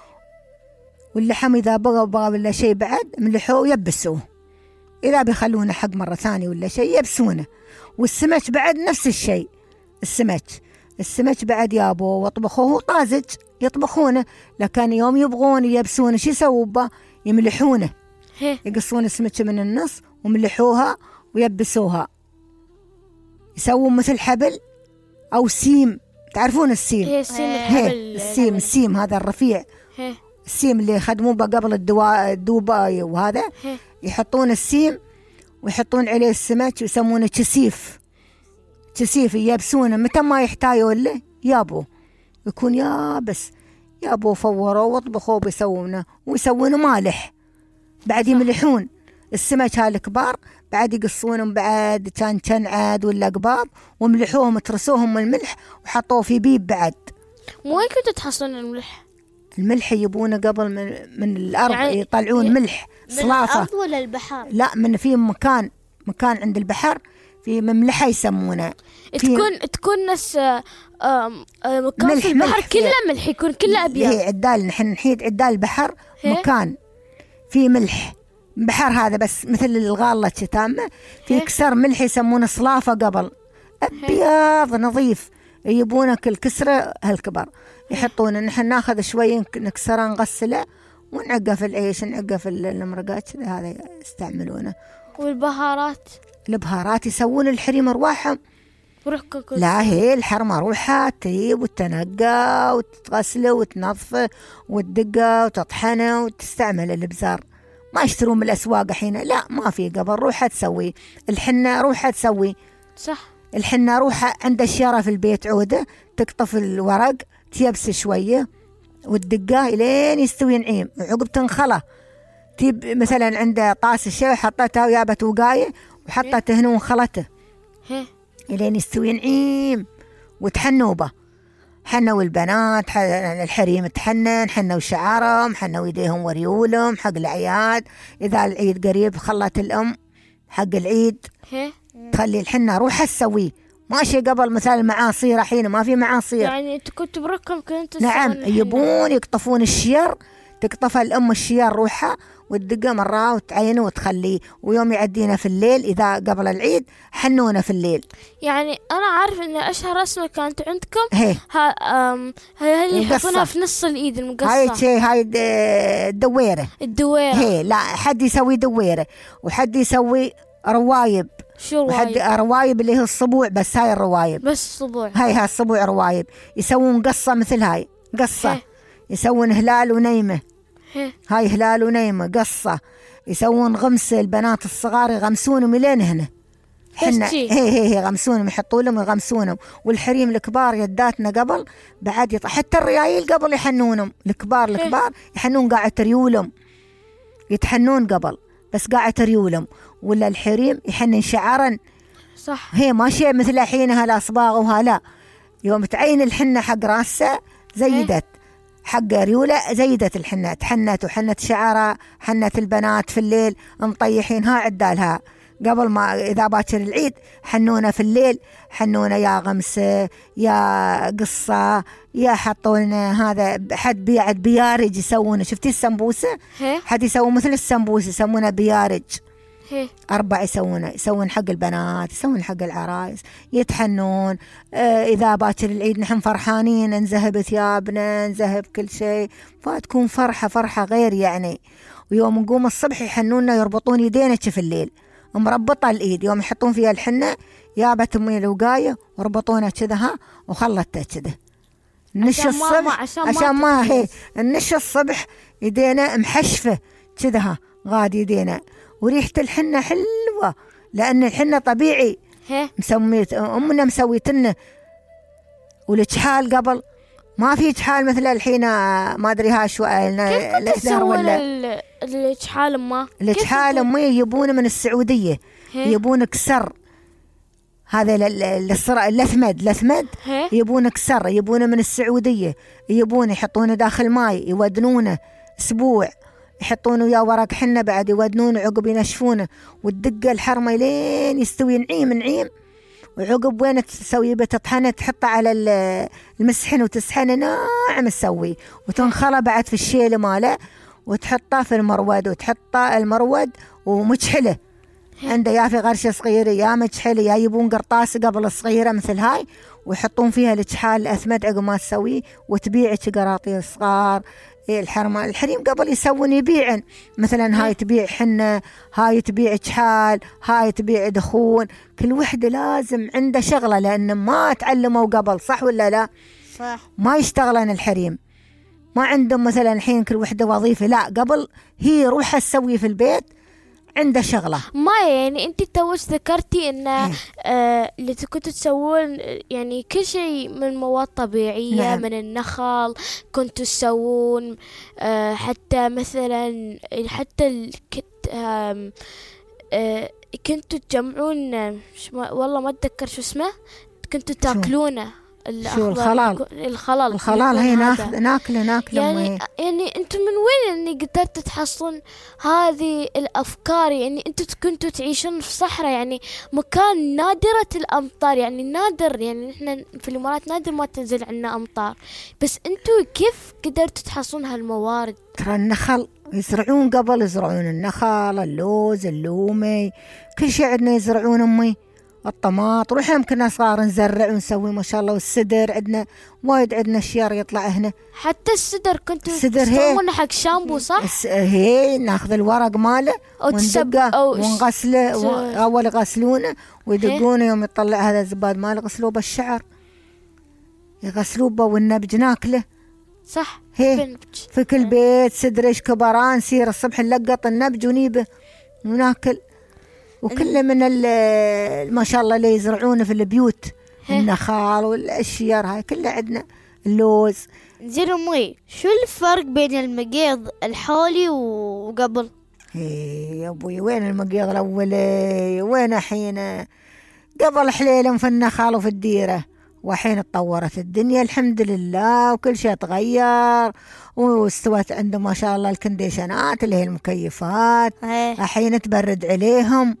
واللحم إذا بغوا بغوا ولا شيء بعد ملحوه ويبسوه، إذا بيخلونه حق مرة ثانية ولا شيء يبسونه. والسمك بعد نفس الشيء، السمك السمك بعد يابوه وطبخوه طازج يطبخونه، لكن يوم يبغون يبسونه شو يسووا به؟ يملحونه، يقصون السمك من النص وملحوها ويبسوها، يسوون مثل حبل أو سيم، تعرفون السيم؟ هي السيم الحبل، السيم السيم هذا الرفيع، هي. السيم اللي يخدموه قبل الدواء الدوباي، وهذا هي. يحطون السيم ويحطون عليه السمك ويسمونه كسيف، كسيف يبسونه متى ما يحتاجوا له يابو يكون يابس، يابو فوروا وطبخوا بيسوونه ويسوونه مالح، بعد يملحون السمك هالكبار، بعد يقصونهم بعد كان كان عاد ولا قباب وملحوهم ترسوهم الملح وحطوه في بيب بعد. مو وين كنتوا تحصلون الملح؟ الملح يبونه قبل من من الأرض، يعني يطلعون يعني ملح صلافة. من الأرض ولا البحر؟ لا من في مكان مكان عند البحر في مملحة يسمونه، تكون تكون ناس مكان ملح في البحر كله ملح، يكون كله أبيض. هي عدال نحن نحيد عدال البحر مكان في ملح بحر هذا بس مثل الغالة تامة، في كسر ملح يسمونه صلافة قبل أبيض نظيف، يبونه كل كسرة هالكبر يحطونه، نحن ناخذ شوي نكسره نغسله ونعقه في العيش، نعقه في المرقات هذا يستعملونه. والبهارات؟ البهارات يسوون الحريم أرواحهم. لا هي الحرمة روحها تجيب وتنقى وتغسله وتنظفه وتدقه وتطحنه وتستعمل البزار، ما يشترون من الأسواق حين، لا ما في. قبل روحها تسوي الحنة، روحها تسوي صح الحنة، روحها عند الشيرة في البيت عودة تقطف الورق تيبس شوية وتدقاه لين يستوي نعيم، وعقب تنخله تيب مثلا عند طاس الشاي حطتها ويابت وقاية وحطته هنا وانخلته لين يستوي نعيم وتحنوا به. حنوا البنات الحريم تحنن، حنوا شعرهم، حنوا يديهم وريولهم حق الأعياد، إذا العيد قريب خلت الأم حق العيد تخلي الحنة روحها تسويه، ماشي قبل مثلا المعاصير الحين ما في معاصير. يعني كنت بركم كنت نعم يبون يقطفون الشير، تقطف الأم الشير روحها وتدقه مرة وتعينه وتخليه، ويوم يعدينا في الليل إذا قبل العيد حنونا في الليل. يعني أنا عارف إن أشهر رسمة كانت عندكم هي ها هي اللي يحطونها في نص الإيد المقصة، هاي شيء هاي الدويرة الدويرة هي، لا حد يسوي دويرة وحد يسوي روايب. شو روايب؟ روايب اللي هي الصبوع، بس هاي الروايب بس الصبوع، هاي هاي الصبوع روايب. يسوون قصة مثل هاي قصة، يسوون هلال ونيمة هاي هلال ونيمة قصة، يسوون غمسة البنات الصغار يغمسونهم لين هنا حنا، هي هي هي غمسونهم، يحطوا لهم يغمسونهم. والحريم الكبار يداتنا قبل بعد يط... حتى الريايل قبل يحنونهم، الكبار الكبار يحنون قاعة ريولهم، يتحنون قبل بس قاعة ريولهم. ولا الحريم يحنن شعرا، صح، هي ما شيء مثل حينها الأصباغ وهلا. يوم تعين الحنة حق راسه زيدت، حق ريولة زيدت الحنة، تحنت وحنت شعرها، حنت البنات في الليل مطيحينها عدالها. قبل ما إذا باكر العيد حنونا في الليل، حنونا يا غمسة يا قصة يا حطونا هذا. حد بيعد بيارج يسوونه، شفتي السمبوسة؟ حد يسوي مثل السمبوسة يسمونه بيارج، أربع يسوونه، يسوون حق البنات، يسوون حق العرايس، يتحنون. آه إذا باكر العيد نحن فرحانين، نذهب ثيابنا، نذهب كل شيء، فتكون فرحة فرحة غير يعني. ويوم نقوم الصبح يحنونا، يربطون يدينا في الليل مربطة الإيد، يوم يحطون فيها الحنة يابت أمي الوقاية وربطونا كذا ها وخلتها كذا نش الصبح عشان, عشان ما هي النش الصبح يدينا محشفة كذا ها غادي يدينا، وريحة الحنة حلوة لأن الحنة طبيعي مسميت أمنا مسويتنا. والكحال قبل ما في كحال مثل الحين، ما أدري ها شو كيف تسوون الكحال ما الكحال أمي يبون من السعودية، يبون كسر هذا اللثمد لثمد يبون كسر، يبونه من السعودية، يبون يحطونه داخل ماي يودنونه أسبوع، يحطونه ويا ورق حنة بعد يودنونه، عقب ينشفونه والدقة الحرمة لين يستوي نعيم نعيم. وعقب وين تسوي بتطحنه تحطه على المسحن وتسحنه ناعم تسوي، وتنخله بعد في الشيل ماله وتحطه في المرود، وتحطه المرود ومجحله عنده يا في غرشة صغيرة يا مجحله، يا يبون قرطاسة قبل صغيرة مثل هاي ويحطون فيها الكحال الأثمد عقب ما تسويه وتبيع قراطير صغار. الحرمة الحريم قبل يسوون يبيعن مثلا، هاي تبيع حنة، هاي تبيع كحال، هاي تبيع دخون، كل وحدة لازم عنده شغلة لأن ما تعلموا قبل، صح ولا لا؟ صح. ما يشتغلن الحريم، ما عندهم مثلا الحين كل وحدة وظيفة، لا قبل هي روحها تسوي في البيت عنده شغلة. ما يعني انت توش ذكرتي ان آه اللي كنتوا تسوون يعني كل شيء من مواد طبيعية. نعم. من النخل كنتوا تسوون آه حتى مثلا حتى الكت آه آه كنتوا تجمعون والله ما اتذكر شو اسمه، كنتوا تاكلونه شو الخلال الخلال الخلال هي ناخذ ناكله ناكله يعني يعني انتم من وين اني قدرت تحصلون هذه الافكار؟ يعني انتم كنتوا تعيشون في صحراء، يعني مكان نادرة الامطار، يعني نادر، يعني احنا في الامارات نادر ما تنزل عنا امطار، بس انتم كيف قدرتوا تحصلون هالموارد؟ ترى النخل يزرعون قبل، يزرعون النخل، اللوز، اللومي، كل شيء عندنا يزرعون امي، الطماط، وإحنا كنا صغار نزرع ونسوي ما شاء الله. والسدر عندنا وايد، عندنا شيار يطلع هنا. حتى السدر كنتوا تستخدمونه حق شامبو صح؟ هي ناخذ الورق ماله وندقه ونغسله و... أول يغسلونه ويدقونه، يوم يطلع هذا الزباد ماله يغسلوه بالشعر، يغسلوه والنبج ناكله صح. هي في كل بيت سدرش كبران نسير الصبح نلقط النبج ونيبه وناكل. وكل من ما شاء الله اللي يزرعونه في البيوت، النخال والأشيار هاي كلها عندنا، اللوز. زين أمي، شو الفرق بين المقيض الحالي وقبل؟ يا أبوي وين المقيض الأولي وين حين؟ قبل حليلهم في النخال وفي الديرة، وحين تطورت الدنيا الحمد لله وكل شيء تغير، واستوت عنده ما شاء الله الكنديشنات اللي هي المكيفات، الحين تبرد عليهم.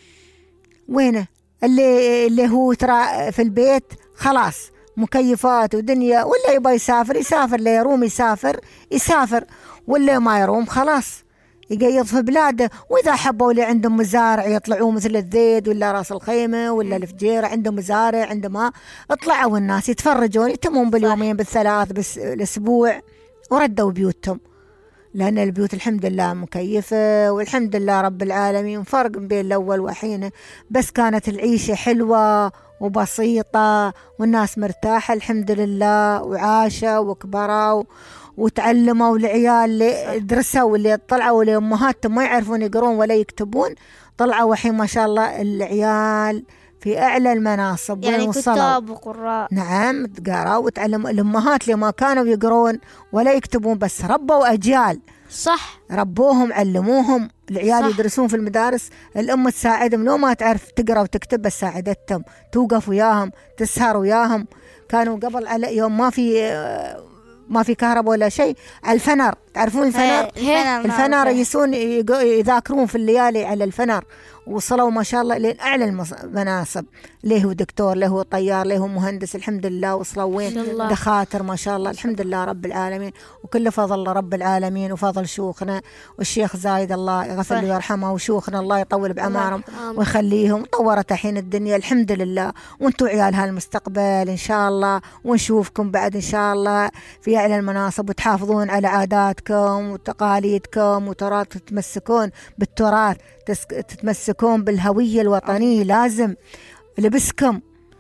وينه اللي اللي هو ترى في البيت خلاص مكيفات ودنيا، ولا يبغى يسافر يسافر، لا يروم يسافر يسافر، ولا ما يروم خلاص يقيض في بلاده. وإذا حبوا اللي عندهم مزارع يطلعوا مثل الذيد ولا راس الخيمة ولا الفجيرة، عندهم مزارع عندما اطلعوا الناس يتفرجون يتمون باليومين بالثلاث بس الأسبوع وردوا بيوتهم، لأن البيوت الحمد لله مكيفة والحمد لله رب العالمين. فرق بين الأول وحينه، بس كانت العيشة حلوة وبسيطة، والناس مرتاحة الحمد لله، وعاشوا وكبروا وتعلموا. العيال اللي درسوا واللي طلعوا واللي أمهاتهم ما يعرفون يقرون ولا يكتبون طلعوا وحين ما شاء الله العيال في أعلى المناصب، يعني كتاب وقراء. نعم، تقرأوا وتعلموا. الأمهات اللي ما كانوا يقرون ولا يكتبون بس ربوا أجيال، صح، ربوهم علموهم. العيال صح. يدرسون في المدارس، الأم تساعدهم لو ما تعرف تقرأ وتكتب بس ساعدتهم، توقف وياهم، تسهر وياهم. كانوا قبل على يوم ما في ما في كهرباء ولا شيء، على الفنر، تعرفون الفنر؟ الفنر يسون يذاكرون في الليالي على الفنر، وصلوا ما شاء الله لين أعلى المناصب. ليه هو دكتور، ليه هو طيار، ليه هو مهندس، الحمد لله. وصلوا وين؟ دخاتر ما شاء الله، الحمد لله رب العالمين. وكل فضل رب العالمين وفضل شيوخنا والشيخ زايد الله يغفر له ويرحمه، وشيوخنا الله يطول بعمارهم ويخليهم. طورت الحين الدنيا الحمد لله، وانتم عيال هالمستقبل إن شاء الله، ونشوفكم بعد إن شاء الله في أعلى المناصب، وتحافظون على عاداتكم وتقاليدكم وتراث، تتمسكون بالتراث، تتمسكون بالهوية الوطنية. لازم لبسكم،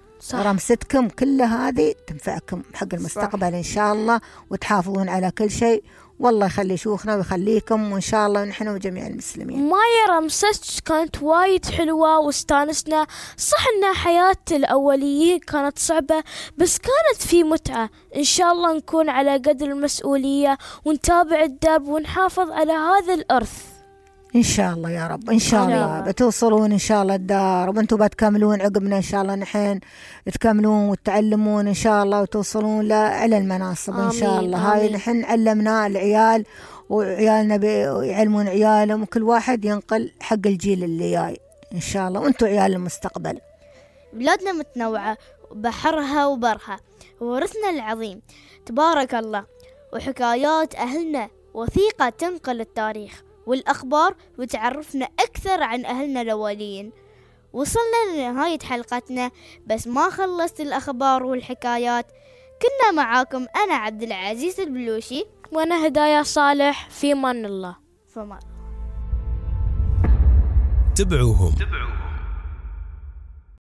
رمستكم، كل هذه تنفعكم حق المستقبل إن شاء الله، وتحافظون على كل شيء. والله يخلي شيوخنا ويخليكم، وإن شاء الله نحن وجميع المسلمين. مايا رمست كانت وايد حلوة واستانسنا. صح إن حياة الأوليين كانت صعبة بس كانت في متعة. إن شاء الله نكون على قدر المسؤولية ونتابع الدرب ونحافظ على هذا الإرث إن شاء الله يا رب. إن شاء الله بتوصلون إن شاء الله الدار، وأنتم بتكملون عقبنا إن شاء الله، نحن تكملون وتعلمون إن شاء الله وتوصلون لأعلى المناصب إن شاء الله. هاي نحن علمنا العيال وعيالنا يعلمون عيالهم، وكل واحد ينقل حق الجيل اللي جاي إن شاء الله، وأنتم عيال المستقبل. بلادنا متنوعة بحرها وبرها، وورثنا العظيم تبارك الله، وحكايات أهلنا وثيقة تنقل التاريخ والأخبار وتعرفنا أكثر عن أهلنا الأولين. وصلنا لنهاية حلقتنا بس ما خلصت الأخبار والحكايات. كنا معاكم أنا عبد العزيز البلوشي، وأنا هدايا صالح. في من الله. فمان. تبعوهم